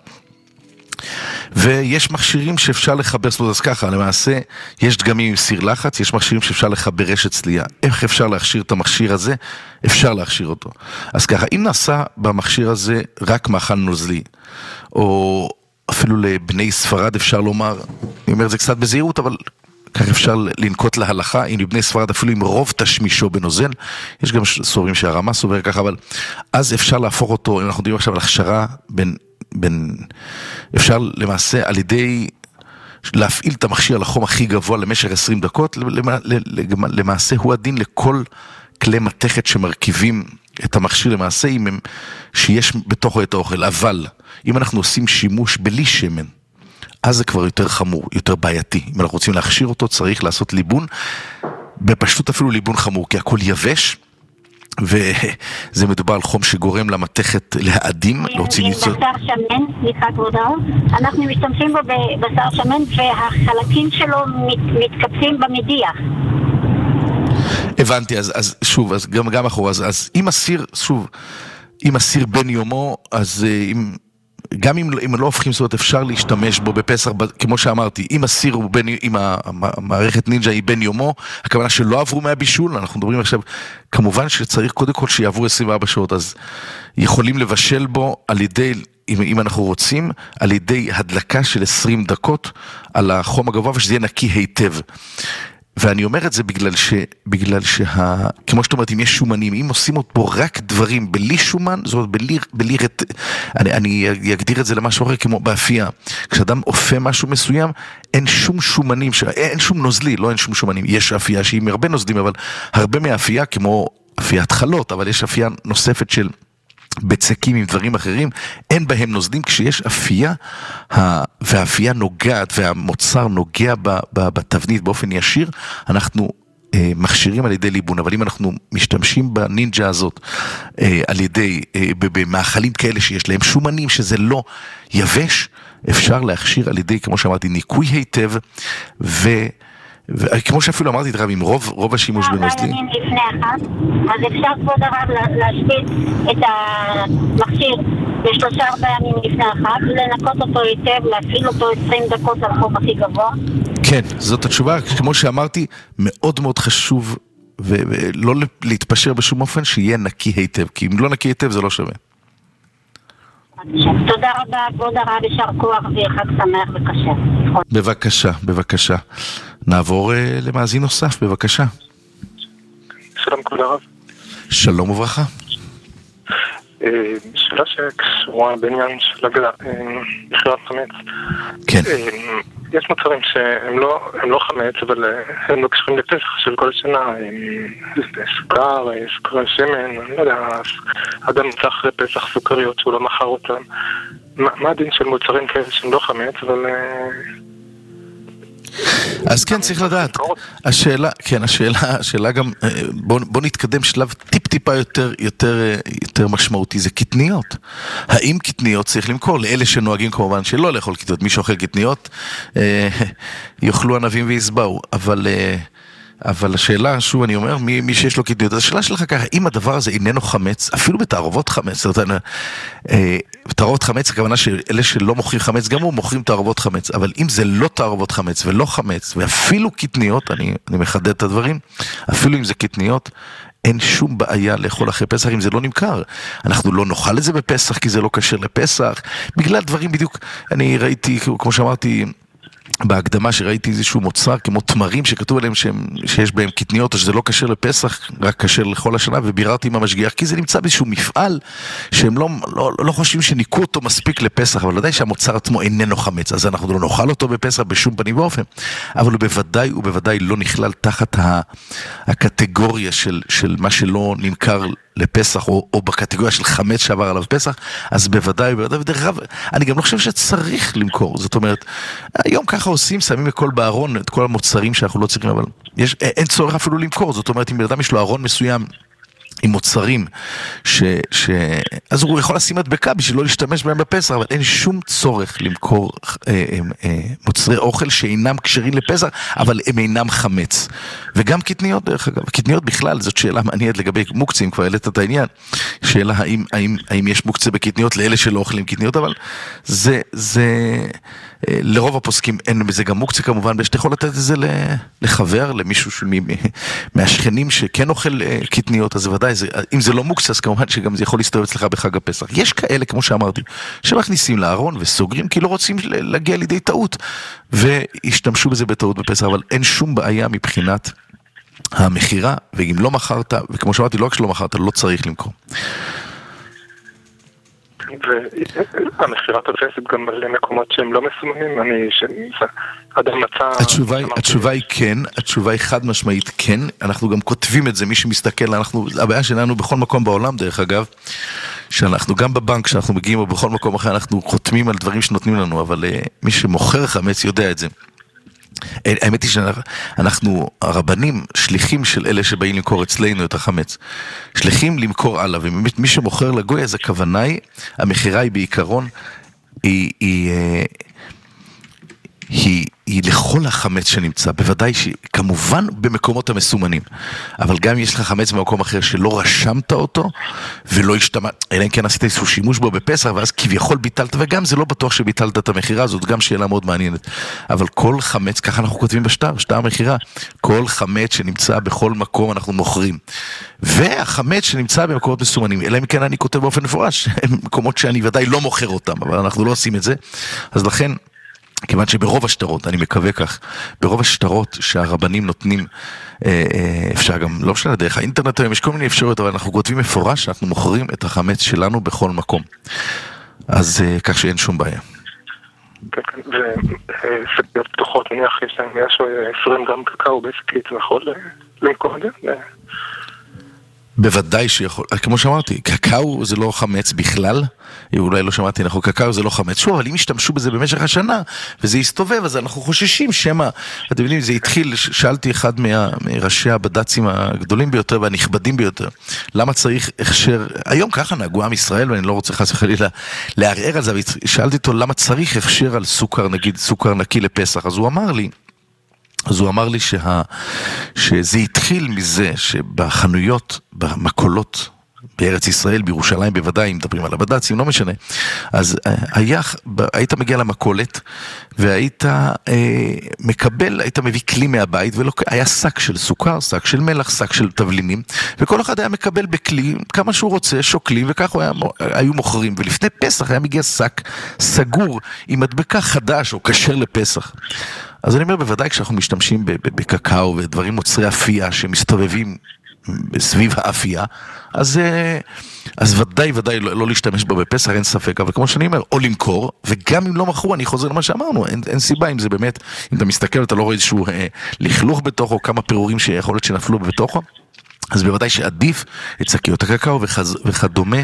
ויש מכשירים שאפשר לחבר, זאת אומרת, אז ככה, למעשה יש דגמים עם סיר לחץ, יש מכשירים שאפשר לחבר רשת צלייה. איך אפשר להכשיר את המכשיר הזה? אפשר להכשיר אותו. אז ככה, אם נעשה במכשיר הזה רק מאכל נוזלי, או אפילו לבני ספרד אפשר לומר, אני אומר את זה קצת בזהירות, אבל כך אפשר לנקוט להלכה, אם לבני ספרד אפילו עם רוב תשמישו בנוזל, יש גם סוברים שהרמה סובר ככה, אבל אז אפשר להפוך אותו, אם אנחנו מדברים עכשיו על הכשרה בין בין, אפשר למעשה על ידי להפעיל את המכשיר על החום הכי גבוה למשך עשרים דקות, למעשה הוא הדין לכל כלי מתכת שמרכיבים את המכשיר למעשה, אם הם, שיש בתוכו את האוכל. אבל אם אנחנו עושים שימוש בלי שמן, אז זה כבר יותר חמור, יותר בעייתי. אם אנחנו רוצים להכשיר אותו, צריך לעשות ליבון, בפשוט אפילו ליבון חמור, כי הכל יבש, וזה מדובר על חום שגורם למתכת להאדים, להוציא ניצות. עם בשר שמן, סליחה כבוד הרב, אנחנו משתמשים בו בבשר שמן והחלקים שלו מתקפים במדיח. הבנתי, אז, אז שוב, אז גם, גם אחורה, אז, אז אם הסיר, שוב, אם הסיר בן יומו, אז אם גם אם, אם לא הופכים, זאת אומרת, אפשר להשתמש בו בפסח, כמו שאמרתי, אם הסיר הוא בין, אם המערכת נינג'ה היא בין יומו, הכוונה שלא עברו מהבישול, אנחנו מדברים עכשיו, כמובן שצריך קודם כל שיעברו עשרים וארבע שעות, אז יכולים לבשל בו על ידי, אם, אם אנחנו רוצים, על ידי הדלקה של עשרים דקות על החום הגבוה, ושזה יהיה נקי היטב. ואני אומר את זה בגלל ש, בגלל שה, כמו שאתה אומרת, אם יש שומנים, אם עושים פה רק דברים בלי שומן, זאת אומרת, בלי, בלי רט, אני, אני אגדיר את זה למשהו אחר, כמו באפייה. כשאדם אופה משהו מסוים, אין שום שומנים, אין שום נוזלי, לא אין שום שומנים. יש אפייה שהיא מהרבה נוזלים, אבל הרבה מהאפייה, כמו אפיית חלות, אבל יש אפייה נוספת של בצקים עם דברים אחרים, אין בהם נוזלים. כשיש אפייה, והאפייה נוגעת והמוצר נוגע בתבנית באופן ישיר, אנחנו אה, מכשירים על ידי ליבון. אבל אם אנחנו משתמשים בנינג'ה הזאת אה, על ידי, אה, במאכלים כאלה שיש להם שומנים שזה לא יבש, אפשר להכשיר על ידי, כמו שאמרתי, ניקוי היטב, ו... וכמו שאפילו אמרתי את רב, עם רוב, רוב השימוש בנוזלים. לפני אחד, אז אפשר כבוד הרב להשפיט את המכשיר בשלושה ארבעה ימים לפני אחד, לנקות אותו היטב, להפעיל אותו עשרים דקות על חום הכי גבוה. כן, זאת התשובה, כמו שאמרתי, מאוד מאוד חשוב, ולא להתפשר בשום אופן, שיהיה נקי היטב, כי אם לא נקי היטב זה לא שווה. תודה רבה, כבוד הרב, יישר כוח וחג שמח וקשה. בבקשה, בבקשה. נעבור למאזין נוסף, בבקשה. שלום כבוד הרב. שלום וברכה. שאלה שקשורה בעניין של מכירת חמץ. כן. יש מוצרים שהם לא, הם לא חמץ, אבל הם לא קשורים לפסח של כל שנה, סוכר, סוכר שמן, אני לא יודע, אדם מצא אחרי פסח סוכריות שהוא לא מכר אותם. מה הדין של מוצרים כאלה שהם לא חמץ, אבל... אז כן, צריך לדעת. השאלה, כן, השאלה, השאלה גם, בוא, בוא נתקדם שלב טיפ טיפה יותר, יותר, יותר משמעותי, זה קטניות. האם קטניות צריך למכור? לאלה שנוהגים כמובן שלא לאכול קטניות, מי שאוכל קטניות, אה, יאכלו ענבים ויסבאו, אבל... אה, אבל השאלה, שוב אני אומר, מי, מי שיש לו קטניות, השאלה שלך ככה, אם הדבר הזה איננו חמץ, אפילו בתערובות חמץ, זאת אומרת, אה, בתערובות חמץ, הכוונה שאלה שלא מוכרים חמץ, גם הוא מוכרים תערובות חמץ, אבל אם זה לא תערובות חמץ ולא חמץ, ואפילו קטניות, אני, אני מחדד את הדברים, אפילו אם זה קטניות, אין שום בעיה לאכול אחרי פסח אם זה לא נמכר. אנחנו לא נאכל את זה בפסח, כי זה לא קשר לפסח, בגלל דברים בדיוק, אני ראיתי, כמו שאמרתי, בהקדמה שראיתי איזשהו מוצר כמו תמרים שכתוב עליהם שהם, שיש בהם קטניות או שזה לא קשר לפסח, רק קשר לכל השנה, וביררתי עם המשגיח, כי זה נמצא באיזשהו מפעל שהם לא, לא, לא חושבים שניקו אותו מספיק לפסח, אבל ודאי שהמוצר עצמו איננו חמץ, אז אנחנו לא נאכל אותו בפסח בשום פנים ואופן, אבל הוא בוודאי, הוא בוודאי לא נכלל תחת הקטגוריה של, של מה שלא נמכר לפסח, או, או בקטגוריה של חמץ שעבר עליו פסח, אז בוודאי, בוודאי, ודרך רב, אני גם לא חושב שצריך למכור, זאת אומרת, היום ככה עושים, שמים הכל בארון, את כל המוצרים שאנחנו לא צריכים, אבל יש, אין צורך אפילו למכור, זאת אומרת, אם בן אדם יש לו ארון מסוים, עם מוצרים, ש, ש... אז הוא יכול לשים מדבקה בשביל לא להשתמש בהם בפסח, אבל אין שום צורך למכור אה, אה, מוצרי אוכל שאינם קשרים לפסח, אבל הם אינם חמץ. וגם קטניות, דרך אגב, קטניות בכלל, זאת שאלה מעניינת לגבי מוקצים, כבר העלית את העניין, שאלה האם, האם, האם יש מוקצה בקטניות לאלה שלא אוכלים קטניות, אבל זה, זה, לרוב הפוסקים אין בזה גם מוקצה כמובן, ואתה יכול לתת את זה לחבר, למישהו מהשכנים שכן אוכל קטניות, אז ודאי, זה, אם זה לא מוקצה, אז כמובן שגם זה יכול להסתובב אצלך בחג הפסח. יש כאלה, כמו שאמרתי, שמכניסים לארון וסוגרים, כי לא רוצים להגיע לידי טעות, והשתמשו בזה בטעות בפסח, אבל אין שום בעיה מבחינת המחירה, ואם לא מכרת, וכמו שאמרתי, לא רק שלא מכרת, לא צריך למכור. והמחירה תופסת גם על מקומות שהם לא מסומנים, אני שאדם מצא... התשובה, התשובה היא כן, התשובה היא חד משמעית כן, אנחנו גם כותבים את זה, מי שמסתכל, אנחנו, הבעיה שלנו בכל מקום בעולם דרך אגב, שאנחנו גם בבנק, שאנחנו מגיעים או בכל מקום אחר, אנחנו חותמים על דברים שנותנים לנו, אבל uh, מי שמוכר חמץ יודע את זה. האמת היא שאנחנו, הרבנים, שליחים של אלה שבאים למכור אצלנו את החמץ, שליחים למכור הלאה, ומי שמוכר לגוי, אז הכוונה היא, המחירה היא בעיקרון, היא, היא, היא, היא לכל החמץ שנמצא, בוודאי שכמובן במקומות המסומנים, אבל גם יש לך חמץ במקום אחר שלא רשמת אותו ולא השתמעת, אלא אם כן עשית איזשהו שימוש בו בפסח ואז כביכול ביטלת, וגם זה לא בטוח שביטלת את המחירה, זאת גם שאלה מאוד מעניינת, אבל כל חמץ, ככה אנחנו כותבים בשטר, שטר המחירה, כל חמץ שנמצא בכל מקום אנחנו מוכרים, והחמץ שנמצא במקומות מסומנים, אלא אם כן אני כותב באופן מפורש, מקומות שאני ודאי לא מוכר אותם, אבל אנחנו לא עושים את זה, אז לכן כיוון שברוב השטרות, אני מקווה כך, ברוב השטרות שהרבנים נותנים, אפשר גם, לא משנה, דרך האינטרנט היום יש כל מיני אפשרויות, אבל אנחנו כותבים מפורש שאנחנו מוכרים את החמץ שלנו בכל מקום. אז כך שאין שום בעיה. ושקיות פתוחות, נניח, יש להם מאה עשרים גרם קקאו בשקית, זה יכול למכור את זה? בוודאי שיכול, כמו שאמרתי, קקאו זה לא חמץ בכלל, אולי לא שמעתי נכון, קקאו זה לא חמץ, שוב, אבל אם השתמשו בזה במשך השנה, וזה יסתובב, אז אנחנו חוששים שמה, אתם יודעים, זה התחיל, שאלתי אחד מראשי הבד"צים הגדולים ביותר והנכבדים ביותר, למה צריך הכשר, היום ככה נהגו עם ישראל, ואני לא רוצה חס וחלילה לערער על זה, שאלתי אותו למה צריך הכשר על סוכר, נגיד סוכר נקי לפסח, אז הוא אמר לי, אז הוא אמר לי שה, שזה התחיל מזה שבחנויות, במקולות בארץ ישראל, בירושלים בוודאי, אם מדברים על הבד"צים, לא משנה, אז היה, היית מגיע למקולת והיית אה, מקבל, היית מביא כלי מהבית, והיה שק של סוכר, שק של מלח, שק של תבלינים, וכל אחד היה מקבל בכלי כמה שהוא רוצה, שוקלים, וכך היה, היו מוכרים, ולפני פסח היה מגיע שק סגור עם מדבקה חדש או כשר לפסח. אז אני אומר, בוודאי כשאנחנו משתמשים בקקאו ודברים מוצרי אפייה שמסתובבים סביב האפייה, אז, אז ודאי ודאי לא, לא להשתמש בו בפסח, אין ספק, אבל כמו שאני אומר, או למכור, וגם אם לא מכרו, אני חוזר למה שאמרנו, אין, אין סיבה אם זה באמת, אם אתה מסתכל, אתה לא רואה איזשהו אה, לכלוך בתוכו, כמה פירורים שיכול להיות שנפלו בתוכו, אז בוודאי שעדיף את שקיות הקקאו וכז, וכדומה,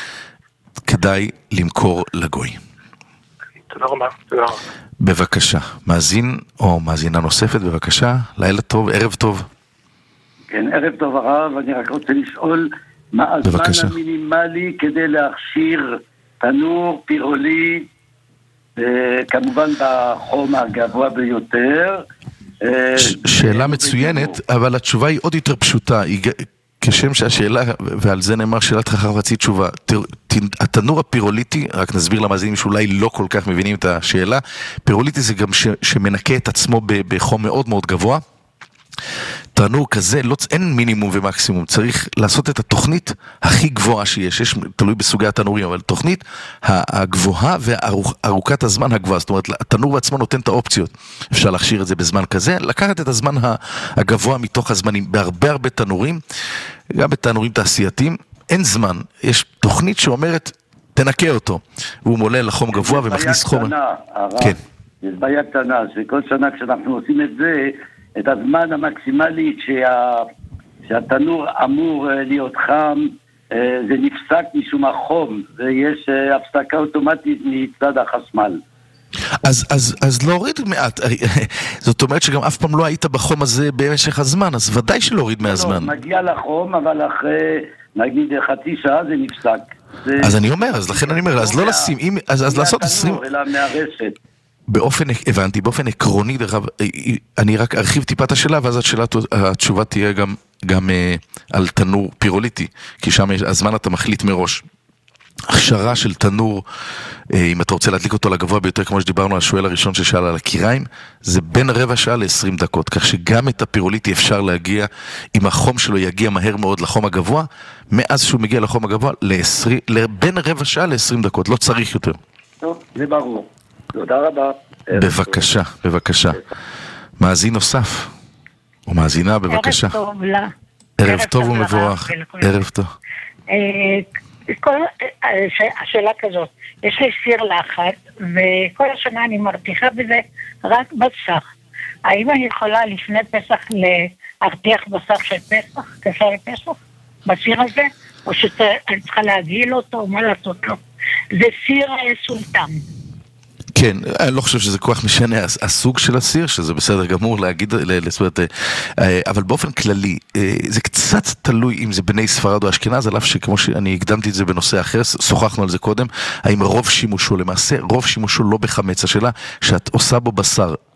כדאי למכור לגוי. תודה רבה, תודה רבה. בבקשה, מאזין או מאזינה נוספת, בבקשה, לילה טוב, ערב טוב. כן, ערב טוב הרב, אני רק רוצה לשאול מה הזמן המינימלי כדי להכשיר תנור פירולי, כמובן בחום הגבוה ביותר. שאלה מצוינת, אבל התשובה היא עוד יותר פשוטה, כשם שהשאלה, ועל זה נאמר שאלת חכם חצי תשובה, התנור הפירוליטי, רק נסביר למאזינים שאולי לא כל כך מבינים את השאלה, פירוליטי זה גם ש, שמנקה את עצמו בחום מאוד מאוד גבוה, תנור כזה, לא, אין מינימום ומקסימום, צריך לעשות את התוכנית הכי גבוהה שיש, יש, תלוי בסוגי התנורים, אבל תוכנית הגבוהה וארוכת הזמן הגבוהה, זאת אומרת, התנור בעצמו נותן את האופציות, אפשר להכשיר את זה בזמן כזה, לקחת את הזמן הגבוה מתוך הזמנים, בהרבה הרבה תנורים, גם בתנורים תעשייתיים, אין זמן, יש תוכנית שאומרת, תנקה אותו, והוא מולה לחום גבוה ומכניס חום. כן. יש בעיה קטנה, שכל שנה כשאנחנו עושים את זה, את הזמן המקסימלי שה... שהתנור אמור להיות חם, זה נפסק משום החום, ויש הפסקה אוטומטית מצד החשמל. אז, אז, אז להוריד מעט, זאת אומרת שגם אף פעם לא היית בחום הזה במשך הזמן, אז ודאי שלהוריד מהזמן. לא, מגיע לחום, אבל אחרי, נגיד, חצי שעה זה נפסק. זה... אז אני אומר, אז לכן אני אומר, אז לא לשים, אם, אז, אז לעשות עשרים... אלא מהרשת. באופן, הבנתי, באופן עקרוני, דרך, אני רק ארחיב טיפה את השאלה, ואז השאלה, התשובה תהיה גם, גם אה, על תנור פירוליטי, כי שם הזמן אתה מחליט מראש. הכשרה של תנור, אה, אם אתה רוצה להדליק אותו לגבוה ביותר, כמו שדיברנו על השואל הראשון ששאל על הקיריים, זה בין רבע שעה ל-עשרים דקות, כך שגם את הפירוליטי אפשר להגיע, אם החום שלו יגיע מהר מאוד לחום הגבוה, מאז שהוא מגיע לחום הגבוה, ל-עשרים, בין רבע שעה ל-עשרים דקות, לא צריך יותר. טוב, זה ברור. תודה רבה. בבקשה, בבקשה. מאזין נוסף, או מאזינה, בבקשה. ערב טוב לה. ערב טוב ומבורך. ערב טוב. השאלה כזאת, יש לי סיר לחץ, וכל השנה אני מרתיחה בזה רק בשר. האם אני יכולה לפני פסח להרתיח בשר של פסח, כשר לפסח, בסיר הזה, או שאני צריכה להגיל אותו, או מה לעשות לו? זה סיר סולטן. כן, אני לא חושב שזה כל כך משנה הסוג של הסיר, שזה בסדר גמור להגיד, אבל באופן כללי, זה קצת תלוי אם זה בני ספרד או אשכנז, על אף שכמו שאני הקדמתי את זה בנושא אחר, שוחחנו על זה קודם, האם רוב שימושו, למעשה רוב שימושו לא בחמץ, השאלה שאת עושה בו בשר,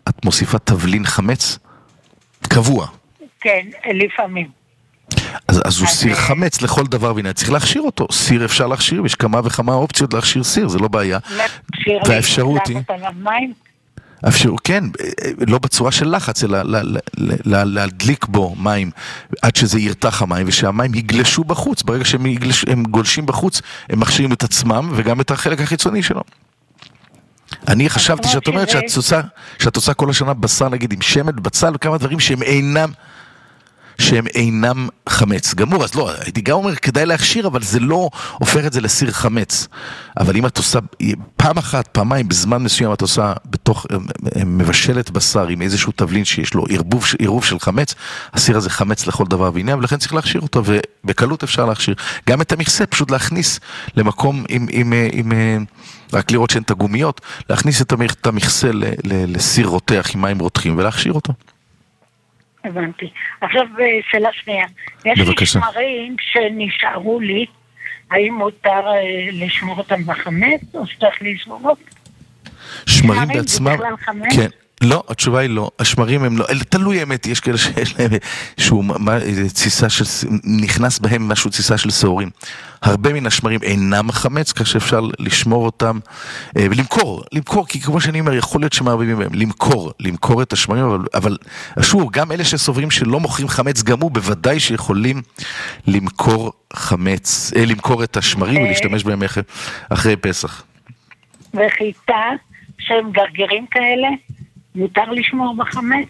את מוסיפה תבלין חמץ? קבוע. כן, לפעמים. אז, אז הוא סיר חמץ לכל דבר, והנה, צריך להכשיר אותו. סיר אפשר להכשיר, יש כמה וכמה אופציות להכשיר סיר, זה לא בעיה. והאפשרות היא... אפשר, כן, לא בצורה של לחץ, אלא להדליק בו מים עד שזה ירתח המים, ושהמים יגלשו בחוץ. ברגע שהם יגלש, הם גולשים בחוץ, הם מכשירים את עצמם וגם את החלק החיצוני שלו. אני חשבתי שאת אומרת שאת עושה, שאת עושה כל השנה בשר, נגיד, עם שמן, בצל וכמה דברים שהם אינם שהם אינם חמץ. גמור, אז לא, הייתי גם אומר, כדאי להכשיר, אבל זה לא הופך את זה לסיר חמץ. אבל אם את עושה פעם אחת, פעמיים, בזמן מסוים את עושה בתוך, מבשלת בשר עם איזשהו תבלין שיש לו עירוב, עירוב של חמץ, הסיר הזה חמץ לכל דבר ועניין, ולכן צריך להכשיר אותו, ובקלות אפשר להכשיר. גם את המכסה, פשוט להכניס למקום עם, עם, עם, עם רק לראות שאין את הגומיות, להכניס את המכסה לסיר רותח עם מים רותחים, ולהכשיר אותו. הבנתי. עכשיו שאלה שנייה. יש לי שמרים שנשארו לי, האם מותר לשמור אותם בחמץ, או שצריך לשמור אותם? שמרים בעצמם? כן. לא, התשובה היא לא. השמרים הם לא, תלוי אמת, יש כאלה שיש להם שהוא ציסה של, נכנס בהם משהו ציסה של שעורים. הרבה מן השמרים אינם חמץ, כך שאפשר לשמור אותם ולמכור, למכור, כי כמו שאני אומר, יכול להיות שמערבים בהם, למכור, למכור את השמרים, אבל, אבל שוב, גם אלה שסוברים שלא מוכרים חמץ גם הוא, בוודאי שיכולים למכור חמץ, למכור את השמרים ולהשתמש בהם אחרי, אחרי פסח. וחיטה שהם גרגרים כאלה, מותר לשמור בחמץ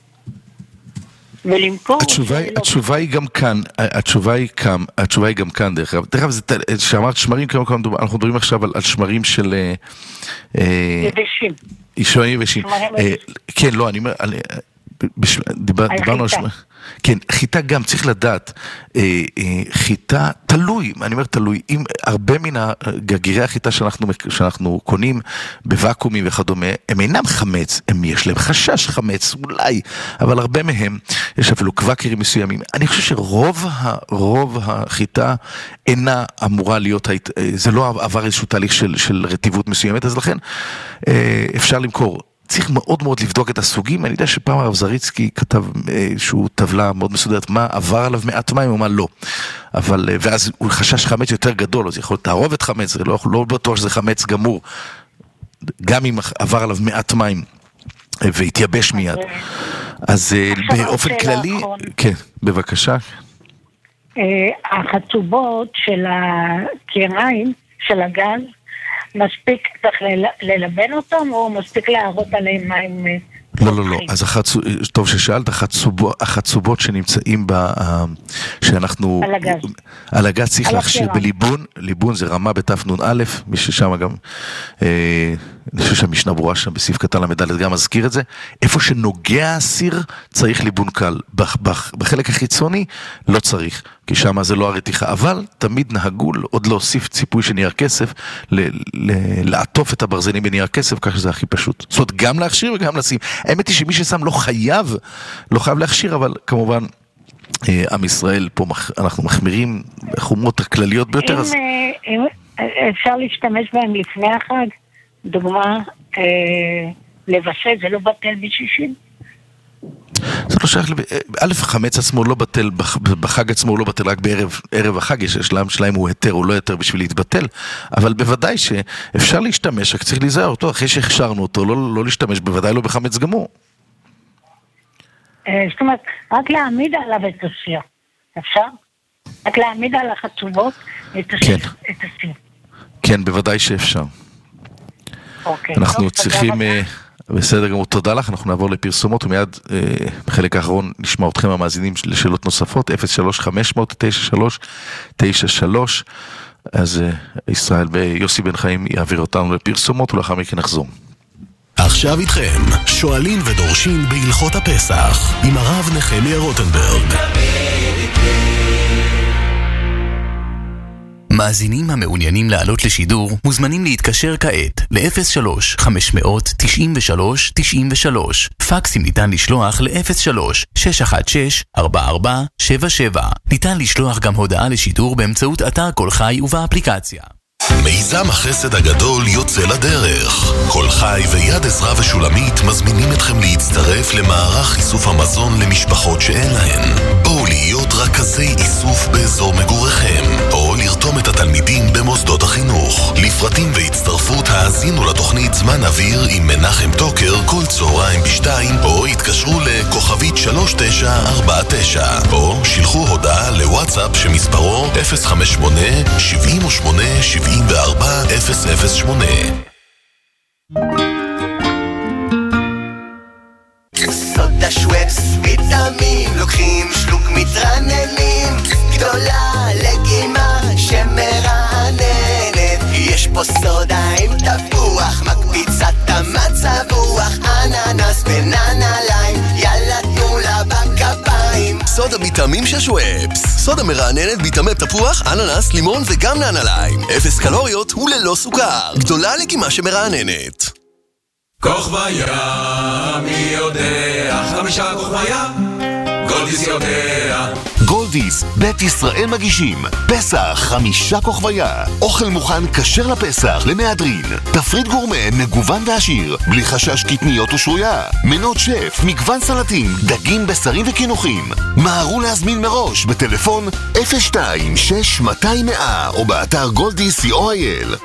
ולמכור. התשובה, התשובה היא גם כאן, התשובה היא כאן, התשובה היא גם כאן דרך אגב. דרך אגב, שאמרת שמרים, אנחנו מדברים עכשיו על שמרים של יבשים. שמרים יבשים. כן, לא, אני אומר, דיברנו על שמרים. כן, חיטה גם, צריך לדעת, אה, אה, חיטה תלוי, אני אומר תלוי, אם הרבה מן הגרגירי החיטה שאנחנו, שאנחנו קונים בוואקומים וכדומה, הם אינם חמץ, הם יש להם חשש חמץ, אולי, אבל הרבה מהם, יש אפילו קוואקרים מסוימים. אני חושב שרוב רוב החיטה אינה אמורה להיות, זה לא עבר איזשהו תהליך של, של רטיבות מסוימת, אז לכן אה, אפשר למכור. צריך מאוד מאוד לבדוק את הסוגים. אני יודע שפעם הרב זריצקי כתב שהוא טבלה מאוד מסודרת, מה עבר עליו מעט מים ומה לא. אבל, ואז הוא חשש חמץ יותר גדול, אז יכול להיות תערובת חמץ, לא, לא בטוח שזה חמץ גמור, גם אם עבר עליו מעט מים והתייבש מיד. אז באופן כללי, כן, בבקשה. החצובות של הקיריים, של הגז, מספיק צריך ללבן אותם, או מספיק להראות עליהם מים? לא, לא, לא. אז החצו... טוב ששאלת, החצובות, החצובות שנמצאים ב... שאנחנו... על הגז. על הגז צריך להכשיר בליבון. ליבון זה רמה בתף נון א', מי ששם גם... אה... אני חושב שהמשנה ברורה שם בסעיף קטן למדלת גם מזכיר את זה. איפה שנוגע הסיר צריך ליבון קל. בח... בח... בחלק החיצוני לא צריך, כי שם זה לא הרתיחה. אבל תמיד נהגו עוד להוסיף ציפוי שנהיה כסף, ל... ל... לעטוף את הברזלים בנהיה כסף, כך שזה הכי פשוט. זאת אומרת, גם להכשיר וגם לשים. האמת היא שמי ששם לא חייב, לא חייב להכשיר, אבל כמובן, עם ישראל פה אנחנו מחמירים חומות הכלליות ביותר. אם, אז... אם אפשר להשתמש בהם לפני החג, דוגמה, אה, לבשל, זה לא בטל בשישים? זה לא שייך, א', חמץ עצמו לא בטל, בחג עצמו הוא לא בטל, רק בערב ערב החג, יש שלהם שלהם הוא היתר, הוא לא היתר בשביל להתבטל, אבל בוודאי שאפשר להשתמש, רק צריך להיזהר אותו, אחרי שהכשרנו אותו, לא, לא להשתמש, בוודאי לא בחמץ גמור. זאת אומרת, רק להעמיד עליו את הסיר, אפשר? רק להעמיד על החצובות את הסיר. כן, כן, בוודאי שאפשר. אנחנו צריכים... בסדר גמור, תודה לך, אנחנו נעבור לפרסומות ומיד אה, בחלק האחרון נשמע אתכם המאזינים לשאלות נוספות, אפס שלוש חמש אפס אפס תשע שלוש תשע שלוש. אז אה, ישראל ויוסי בן חיים יעביר אותנו לפרסומות ולאחר מכן נחזור. עכשיו איתכם, שואלים ודורשים בהלכות הפסח עם הרב נחמיה רוטנברג. מאזינים המעוניינים לעלות לשידור מוזמנים להתקשר כעת ל-אפס שלוש חמש תשע שלוש תשע שלוש. פקסים ניתן לשלוח ל-אפס שלוש שש אחת שש ארבע ארבע שבע שבע. ניתן לשלוח גם הודעה לשידור באמצעות אתר כל חי ובאפליקציה. מיזם החסד הגדול יוצא לדרך. כל חי ויד עזרא ושולמית מזמינים אתכם להצטרף למערך איסוף המזון למשפחות שאין להן. בואו להיות רכזי איסוף באזור מגוריכם, או לרתום את התלמידים במוסדות החינוך. לפרטים והצטרפות האזינו לתוכנית זמן אוויר עם מנחם טוקר כל צהריים בשתיים, או התקשרו לכוכבית שלוש תשע ארבע תשע, או שילחו הודעה לוואטסאפ שמספרו אפס חמש שמונה שבעים ושמונה שבעים וארבע אפס אפס שמונה. סודה שוואפס ויטמין, לוקחים שלוק מתרננים, גדולה לגימה שמרעננת. יש פה סודה עם תפוח, מקפיצת המצב רוח, אננס בננה ליים, יאללה תנו לה בכפיים. סודה ויטמין של שוואפס, סודה מרעננת, ויטמין תפוח, אננס, לימון וגם ננה ליים. אפס קלוריות וללא סוכר, גדולה לגימה שמרעננת. כוכביה, מי יודע, חמישה כוכביה, גולדיס יודע. גולדיס, בית ישראל מגישים פסח חמישה כוכביה, אוכל מוכן כשר לפסח למהדרין, תפריט גורמה מגוון ועשיר בלי חשש קטניות ושרויה, מנות שף, מגוון סלטים, דגים, בשרים וכינוחים. מהרו להזמין מראש בטלפון אפס שתיים שש מאתיים מאה או באתר גולדיס סי או איי אל.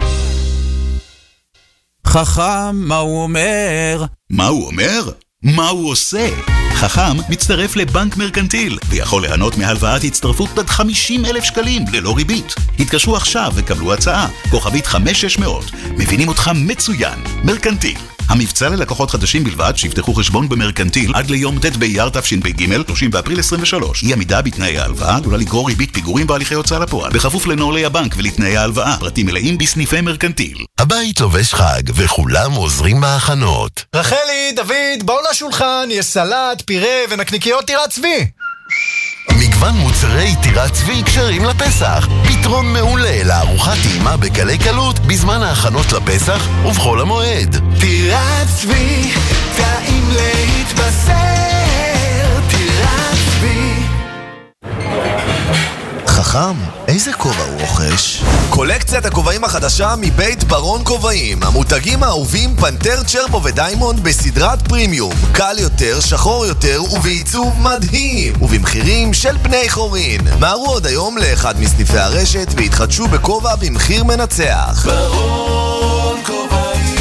חכם, מה הוא אומר? מה הוא אומר? מה הוא עושה? חכם מצטרף לבנק מרקנטיל ויכול ליהנות מהלוואת הצטרפות עד חמישים אלף שקלים ללא ריבית. התקשרו עכשיו וקבלו הצעה, כוכבית חמש שש מאות. מבינים אותך מצוין. מרקנטיל, המבצע ללקוחות חדשים בלבד שיפתחו חשבון במרקנטיל עד ליום ט' באייר תשפ"ג, שלושים באפריל עשרים ושלוש. אי עמידה בתנאי ההלוואה עלולה לגרור ריבית פיגורים בהליכי הוצאה לפועל, בכפוף לנוהלי הבנק ולתנאי ההלוואה. פרטים מלאים בסניפי מרקנטיל. הבית לובש חג וכולם עוזרים בהכנות. רחלי, דוד, בואו לשולחן, יש סלט, פירה ונקניקיות טירת צבי. מגוון מוצרי טירת צבי קשרים לפסח, פתרון מעולה לארוחת טעימה בקלי קלות בזמן ההכנות לפסח ובחול המועד. טירת צבי, טעים להתבשר, טירת צבי. חכם, איזה כובע הוא רוכש? קולקציית הכובעים החדשה מבית ברון כובעים. המותגים האהובים פנטר, צ'רבו ודיימונד בסדרת פרימיום. קל יותר, שחור יותר ובעיצוב מדהים. ובמחירים של פני חורין. מהרו עוד היום לאחד מסניפי הרשת והתחדשו בכובע במחיר מנצח. ברון כובעים.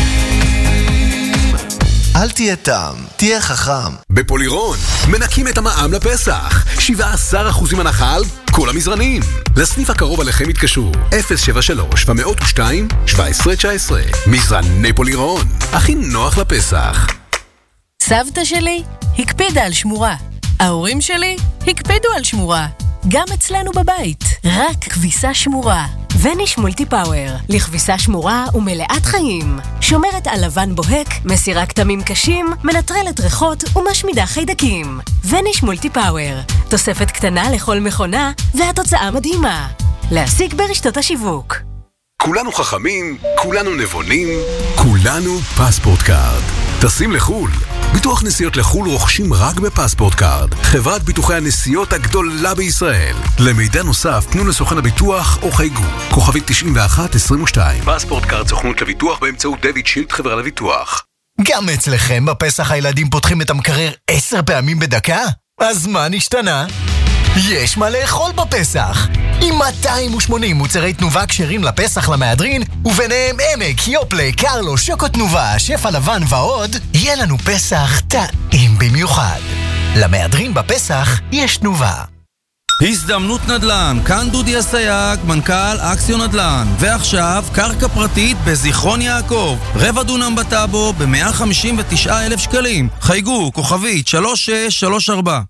אל תהיה תם, תהיה חכם. בפולירון מנקים את המע"מ לפסח, שבעה עשר אחוזים הנחה על כל המזרנים. לסניף הקרוב עליכם התקשרו אפס שבע שלוש מאות ושתיים שבע עשרה תשע עשרה. מזרני פולירון, הכי נוח לפסח. סבתא שלי הקפידה על שמורה, ההורים שלי הקפידו על שמורה, גם אצלנו בבית רק כביסה שמורה. וניש מולטי פאוור, לכביסה שמורה ומלאת חיים, שומרת על לבן בוהק, מסירה כתמים קשים, מנטרלת ריחות ומשמידה חיידקים. וניש מולטי פאוור, תוספת קטנה לכל מכונה והתוצאה מדהימה. להשיג ברשתות השיווק. כולנו חכמים, כולנו נבונים, כולנו פספורט קארד. טסים לחול. ביטוח נסיעות לחול רוכשים רק בפספורט קארד, חברת ביטוחי הנסיעות הגדולה בישראל. למידע נוסף פנו לסוכן הביטוח או חייגו, כוכבית תשעים ואחת עשרים ושתיים. פספורט קארד, סוכנות לביטוח באמצעות דויד שילד, חברה לביטוח. גם אצלכם בפסח הילדים פותחים את המקרר עשר פעמים בדקה? אז מה נשתנה? יש מה לאכול בפסח! עם מאתיים ושמונים מוצרי תנובה כשרים לפסח למהדרין, וביניהם עמק, יופלה, קרלו, שוקו תנובה, שף הלבן ועוד, יהיה לנו פסח טעים במיוחד. למהדרין בפסח יש תנובה. הזדמנות נדל"ן, כאן דודי הסייג, מנכ"ל אקסיון נדל"ן. ועכשיו, קרקע פרטית בזיכרון יעקב. רבע דונם בטאבו ב-מאה חמישים ותשעה אלף שקלים. חייגו, כוכבית שלוש שש שלוש ארבע.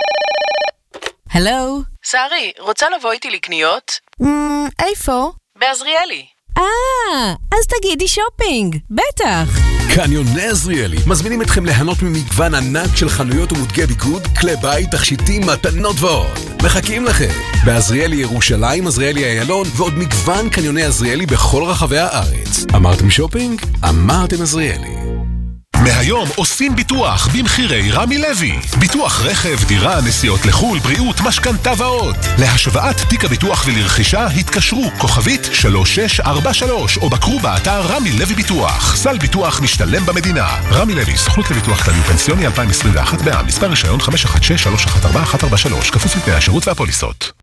הלו? שרי, רוצה לבוא איתי לקניות? איפה? בעזריאלי. אה, אז תגידי שופינג, בטח. קניוני עזריאלי מזמינים אתכם ליהנות ממגוון ענק של חנויות ומותגי ביגוד, כלי בית, תכשיטים, מתנות ועוד. מחכים לכם בעזריאלי ירושלים, עזריאלי איילון ועוד מגוון קניוני עזריאלי בכל רחבי הארץ. אמרתם שופינג? אמרתם עזריאלי. מהיום עושים ביטוח במחירי רמי לוי. ביטוח רכב, דירה, נסיעות לחול, בריאות, משכנתה ועוד. להשוואת תיק הביטוח ולרכישה התקשרו כוכבית שלוש שש ארבע שלוש או בקרו באתר רמי לוי ביטוח. סל ביטוח משתלם במדינה. רמי לוי, סוכנות לביטוח כללי פנסיוני אלפיים עשרים ואחת בע"מ. מספר רישיון חמש אחת שש שלוש אחת ארבע אחת ארבע שלוש. כפוף לתנאי השירות והפוליסות.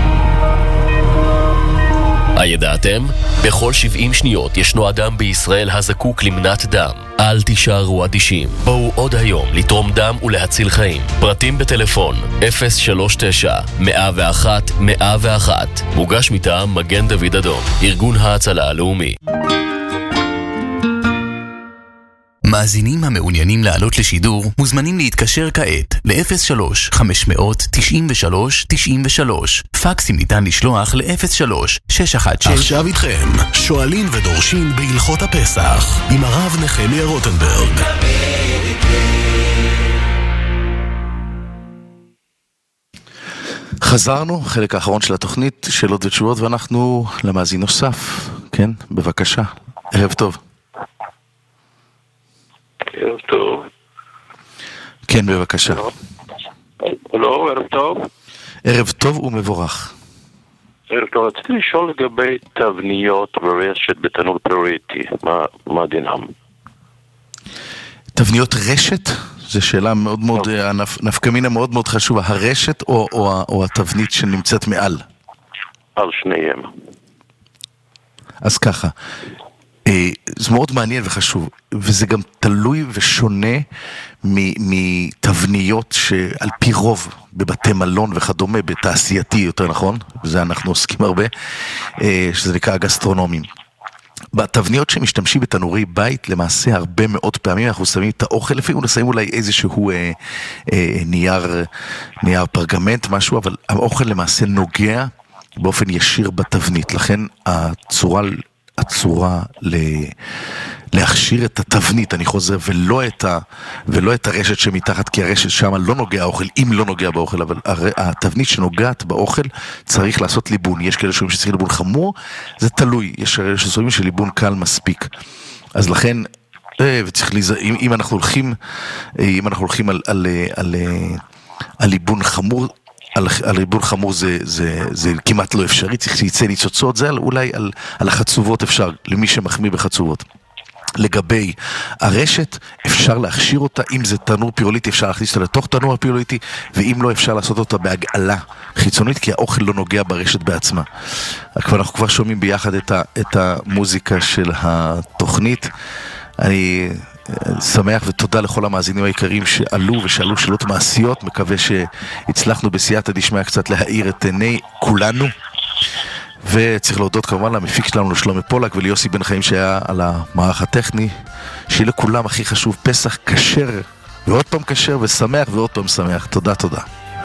הידעתם? בכל שבעים שניות ישנו אדם בישראל הזקוק למנת דם. אל תישארו אדישים. בואו עוד היום לתרום דם ולהציל חיים. פרטים בטלפון אפס שלוש תשע מאה ואחת מאה ואחת. מוגש מטעם מגן דוד אדום, ארגון ההצלה הלאומי. מאזינים המעוניינים לעלות לשידור מוזמנים להתקשר כעת ל-אפס שלוש חמש מאות תשעים ושלוש תשעים ושלוש. פקסים ניתן לשלוח ל-אפס שלוש שש אחת שש. עכשיו איתכם, שואלים ודורשים בהלכות הפסח עם הרב נחמיה רוטנברג. חזרנו, חלק האחרון של התוכנית, שאלות ותשובות, ואנחנו למאזין נוסף. כן, בבקשה. ערב טוב. ערב טוב. כן, בבקשה. לא, ערב טוב. ערב טוב ומבורך. ערב טוב, רציתי לשאול לגבי תבניות ברשת בתנור פריוריטי, מה, מה דינם? תבניות רשת? זו שאלה מאוד מאוד, נפקמינה מאוד מאוד חשובה. הרשת או, או, או התבנית שנמצאת מעל? על שניהם. אז ככה. זה מאוד מעניין וחשוב, וזה גם תלוי ושונה מתבניות שעל פי רוב בבתי מלון וכדומה, בתעשייתי יותר נכון, בזה אנחנו עוסקים הרבה, שזה נקרא גסטרונומים. בתבניות שמשתמשים בתנורי בית, למעשה הרבה מאוד פעמים אנחנו שמים את האוכל, לפעמים נשים אולי איזשהו אה, אה, נייר, נייר פרגמנט, משהו, אבל האוכל למעשה נוגע באופן ישיר בתבנית, לכן הצורה... הצורה ל... להכשיר את התבנית, אני חוזר, ולא את, ה... ולא את הרשת שמתחת, כי הרשת שם לא נוגע האוכל, אם לא נוגע באוכל, אבל הר... התבנית שנוגעת באוכל צריך לעשות ליבון. יש כאלה שאומרים שצריך ליבון חמור, זה תלוי, יש כאלה שסובים שליבון קל מספיק. אז לכן, וצריך להיז... אם, אם אנחנו הולכים, אם אנחנו הולכים על, על, על, על ליבון חמור, על, על ריבון חמור זה, זה, זה כמעט לא אפשרי, צריך שיצא ניצוצות, זה אולי על, על החצובות אפשר, למי שמחמיא בחצובות. לגבי הרשת, אפשר להכשיר אותה, אם זה תנור פירוליטי, אפשר להכניס אותה לתוך תנור הפירוליטי, ואם לא, אפשר לעשות אותה בהגעלה חיצונית, כי האוכל לא נוגע ברשת בעצמה. אנחנו כבר שומעים ביחד את, ה, את המוזיקה של התוכנית. אני... שמח ותודה לכל המאזינים העיקריים שעלו ושאלו שאלות מעשיות. מקווה שהצלחנו בסייעתא דשמיא קצת להאיר את עיני כולנו, וצריך להודות כמובן למפיק שלנו, לשלומי פולק וליוסי בן חיים שהיה על המערך הטכני. שיהיה לכולם הכי חשוב פסח כשר ועוד פעם כשר ושמח ועוד פעם שמח. תודה תודה.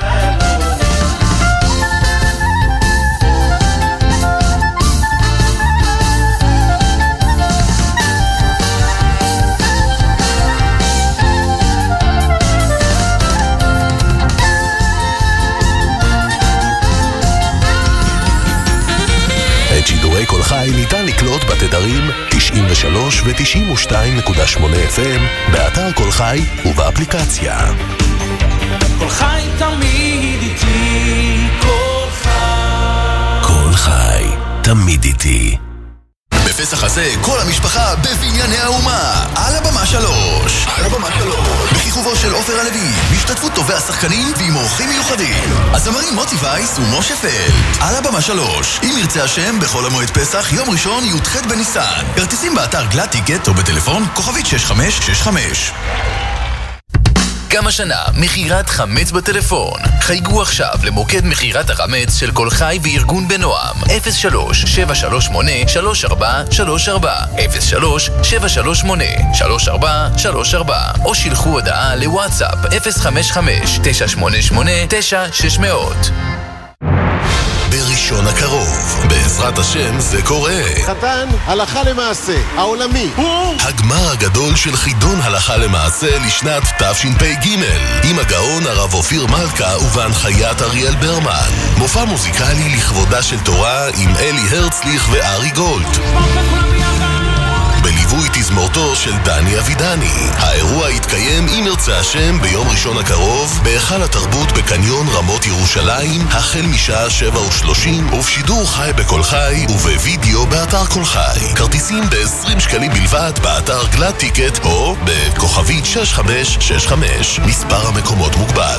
את שידורי כל חי ניתן לקלוט בתדרים תשעים ושלוש ו-תשעים ושתיים נקודה שמונה אף אם באתר כל חי ובאפליקציה. כל חי תמיד איתי, כל חי. כל חי תמיד איתי. בפסח הזה כל המשפחה בבנייני האומה על הבמה שלוש על הבמה שלוש בכיכובו של עופר הלוי, בהשתתפות טובי השחקנים ועם אורחים מיוחדים הזמרים מוטי וייס ומשה פל. על הבמה שלוש, אם ירצה השם, בכל המועד פסח, יום ראשון י"ח בניסן. כרטיסים באתר גלאט טיקט או בטלפון כוכבית שש חמש שש חמש. גם השנה, מחירת חמץ בטלפון. חייגו עכשיו למוקד מחירת החמץ של כל חי וארגון בנועם. אפס שלוש שבע שלוש שמונה שלוש ארבע שלוש ארבע אפס שלוש שבע שלוש שמונה שלוש ארבע שלוש ארבע או שילחו הודעה לוואטסאפ אפס חמש חמש תשע שמונה שמונה תשע שש מאות. בראשון הקרוב, בעזרת השם זה קורה. חתן הלכה למעשה, העולמי הוא הגמר הגדול של חידון הלכה למעשה לשנת תשפ"ג, עם הגאון הרב אופיר מלכה ובהנחיית אריאל ברמן. מופע מוזיקלי לכבודה של תורה עם אלי הרצליך וארי גולד. ובליווי תזמורתו של דני אבידני. האירוע יתקיים אם ירצה השם ביום ראשון הקרוב בהיכל התרבות בקניון רמות ירושלים, החל משעה שבע ושלושים ובשידור חי בכל חי ובווידאו באתר כל חי. כרטיסים ב-עשרים שקלים בלבד באתר גלד טיקט או בכוכבית שש חמש שש חמש. מספר המקומות מוגבל.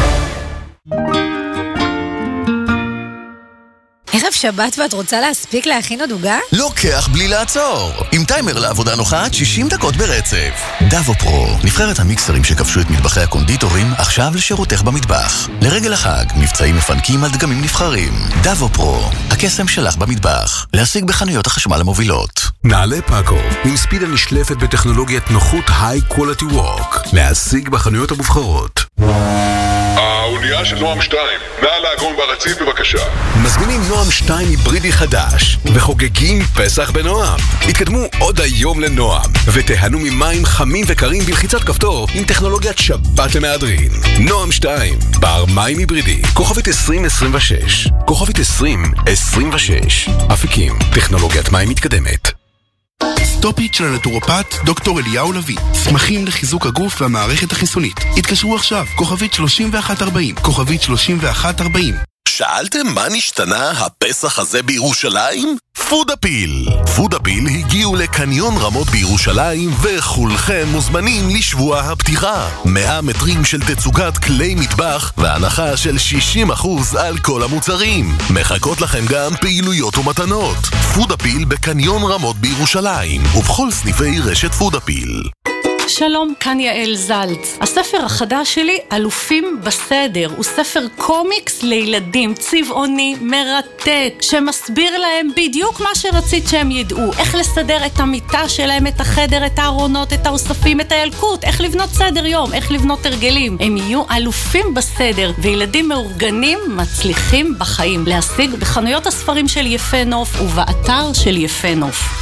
ערב שבת ואת רוצה להספיק להכין עוד עוגה? לוקח בלי לעצור. עם טיימר לעבודה נוחה עד שישים דקות ברצף. דאבו פרו, נבחרת המיקסרים שכבשו את מטבחי הקונדיטורים, עכשיו לשירותך במטבח. לרגל החג, מבצעים מפנקים על דגמים נבחרים. דאבו פרו, הקסם שלך במטבח. להשיג בחנויות החשמל המובילות. נעלי פאקו, עם ספידה נשלפת בטכנולוגיית נוחות High Quality Walk. להשיג בחנויות המובחרות. האונייה של נועם שתיים, נע לעגון ברציף בבקשה. מזמינים נועם שתיים היברידי חדש וחוגגים פסח בנועם. התקדמו עוד היום לנועם ותהנו ממים חמים וקרים בלחיצת כפתור עם טכנולוגיית שבת למהדרין. נועם שתיים, בר מים היברידי, כוכבית עשרים עשרים ושש, כוכבית עשרים עשרים ושש. אפיקים, טכנולוגיית מים מתקדמת. סטופית של הנטורופט דוקטור אליהו לוי, צמחים לחיזוק הגוף והמערכת החיסונית. התקשרו עכשיו, כוכבית שלושים ואחת ארבעים, כוכבית שלושים ואחת ארבעים. שאלתם מה נשתנה הפסח הזה בירושלים? פודאפיל. פודאפיל הגיעו לקניון רמות בירושלים וכולכם מוזמנים לשבוע הפתיחה. מאה מטרים של תצוגת כלי מטבח והנחה של שישים אחוז על כל המוצרים. מחכות לכם גם פעילויות ומתנות. פודאפיל בקניון רמות בירושלים ובכל סניפי רשת פודאפיל. שלום, כאן יעל זלץ. הספר החדש שלי, אלופים בסדר, הוא ספר קומיקס לילדים, צבעוני, מרתק, שמסביר להם בדיוק מה שרצית שהם ידעו. איך לסדר את המיטה שלהם, את החדר, את הארונות, את האוספים, את הילקוט, איך לבנות סדר יום, איך לבנות הרגלים. הם יהיו אלופים בסדר, וילדים מאורגנים מצליחים בחיים. להשיג בחנויות הספרים של יפה נוף ובאתר של יפה נוף.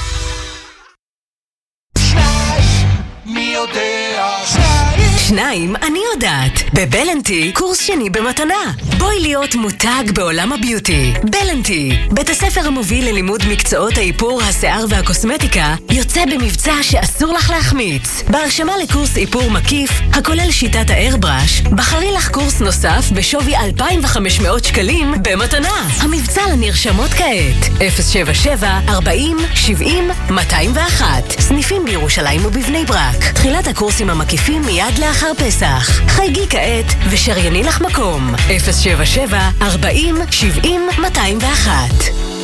שניים, אני יודעת. בבלנטי, קורס שני במתנה. בואי להיות מותג בעולם הביוטי. בלנטי, בית הספר המוביל ללימוד מקצועות האיפור, השיער והקוסמטיקה, יוצא במבצע שאסור לך להחמיץ. בהרשמה לקורס איפור מקיף, הכולל שיטת האיירבראש, בחרי לך קורס נוסף בשווי אלפיים וחמש מאות שקלים במתנה. המבצע לנרשמות כעת. אפס שבע שבע ארבעים שבעים מאתיים ואחת. סניפים בירושלים ובבני ברק. תחילת הקורסים המקיפים מיד לאחר פסח. חייגי כעת ושרייני לך מקום. אפס שבע שבע ארבעים שבעים מאתיים ואחת.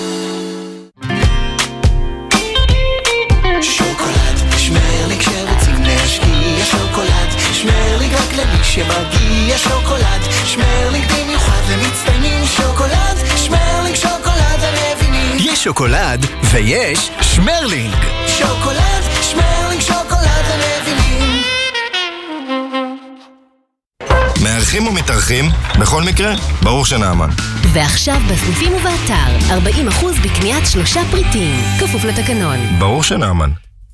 שוקולד, שמר לי כשרוצים להשקיע. שוקולד, שמר לי רק למי שמגיע. שוקולד, שמר לי במיוחד למצטיינים. שוקולד, שמר לי שוקולד הרבינים. יש שוקולד ויש שמרלינג. שוקולד, שמר לי שוקולד הרבינים. מארחים ומתארחים? בכל מקרה, ברור שנאמן. ועכשיו בסניפים ובאתר, ארבעים אחוז בקניית שלושה פריטים. כפוף לתקנון. ברור שנאמן.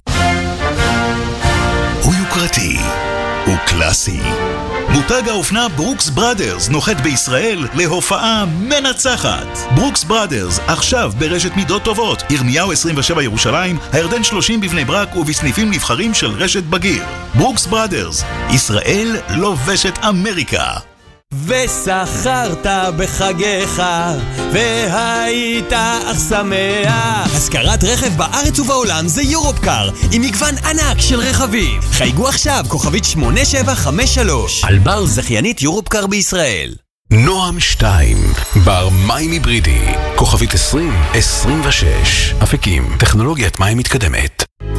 הוא יוקרתי, הוא קלאסי. מותג האופנה ברוקס בראדרס נוחת בישראל להופעה מנצחת. ברוקס בראדרס, עכשיו ברשת מידות טובות, ירמיהו עשרים ושבע ירושלים, הירדן שלושים בבני ברק ובסניפים נבחרים של רשת בגיר. ברוקס בראדרס, ישראל לובשת אמריקה. ושכרת בחגיך והיית אך שמח. השכרת רכב בארץ ובעולם זה יורופקאר עם מגוון ענק של רכבים. חייגו עכשיו כוכבית שמונה שבע חמש שלוש על בר זכיינית יורופקאר בישראל. נועם שתיים, בר מים היברידי, כוכבית עשרים עשרים ושש. אפיקים, טכנולוגיית מים מתקדמת.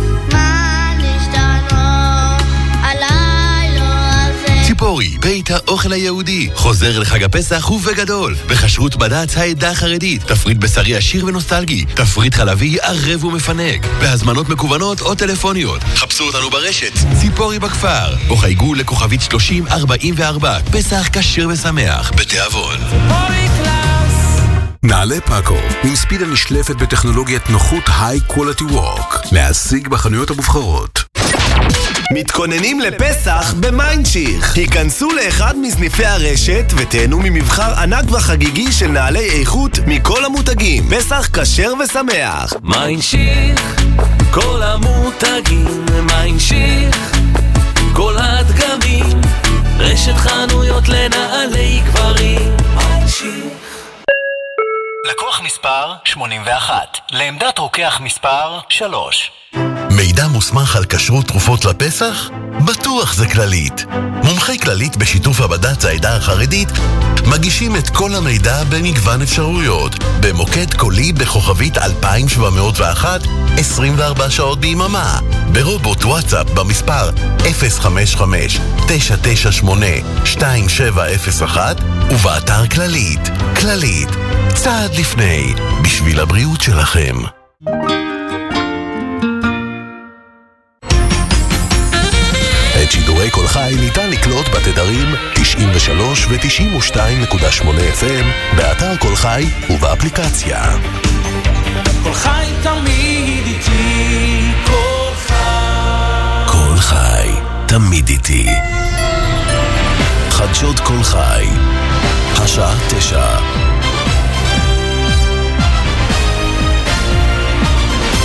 ציפורי, בית האוכל היהודי, חוזר לחג הפסח ובגדול, בחשרות בד"ץ העדה החרדית, תפריט בשרי עשיר ונוסטלגי, תפריט חלבי ערב ומפנק, בהזמנות מקוונות או טלפוניות. חפשו אותנו ברשת, ציפורי בכפר, או חייגו לכוכבית שלושים ארבעים וארבע, פסח כשר ושמח, בתיאבון. נעלי פאקו, עם ספידה נשלפת בטכנולוגיית נוחות High Quality Walk, להשיג בחנויות המובחרות. מתכוננים לפסח במיינדשיך. היכנסו לאחד מסניפי הרשת ותהנו ממבחר ענק וחגיגי של נעלי איכות מכל המותגים. פסח כשר ושמח. מיינדשיך כל המותגים, מה המשיך? כל הדגמים, רשת חנויות לנעלי גברים, מה המשיך? לקוח מספר שמונים ואחת, לעמדת רוקח מספר שלוש. מידע מוסמך על כשרות תרופות לפסח? בטוח זה כללית. מומחי כללית בשיתוף הבד"ץ העדה החרדית מגישים את כל המידע במגוון אפשרויות במוקד קולי בכוכבית אלפיים שבע מאות ואחת עשרים וארבע שעות ביממה, ברובוט וואטסאפ במספר אפס חמש חמש תשע תשע שמונה שתיים שבע אפס אחת ובאתר כללית. כללית, צעד לפני, בשביל הבריאות שלכם. את שידורי כל חי ניתן לקלוט בתדרים תשעים ושלוש ו-תשעים ושתיים נקודה שמונה אף אם באתר כל חי ובאפליקציה. כל חי תמיד איתי, כל חי. כל חי תמיד איתי. חדשות כל חי, השעה תשע.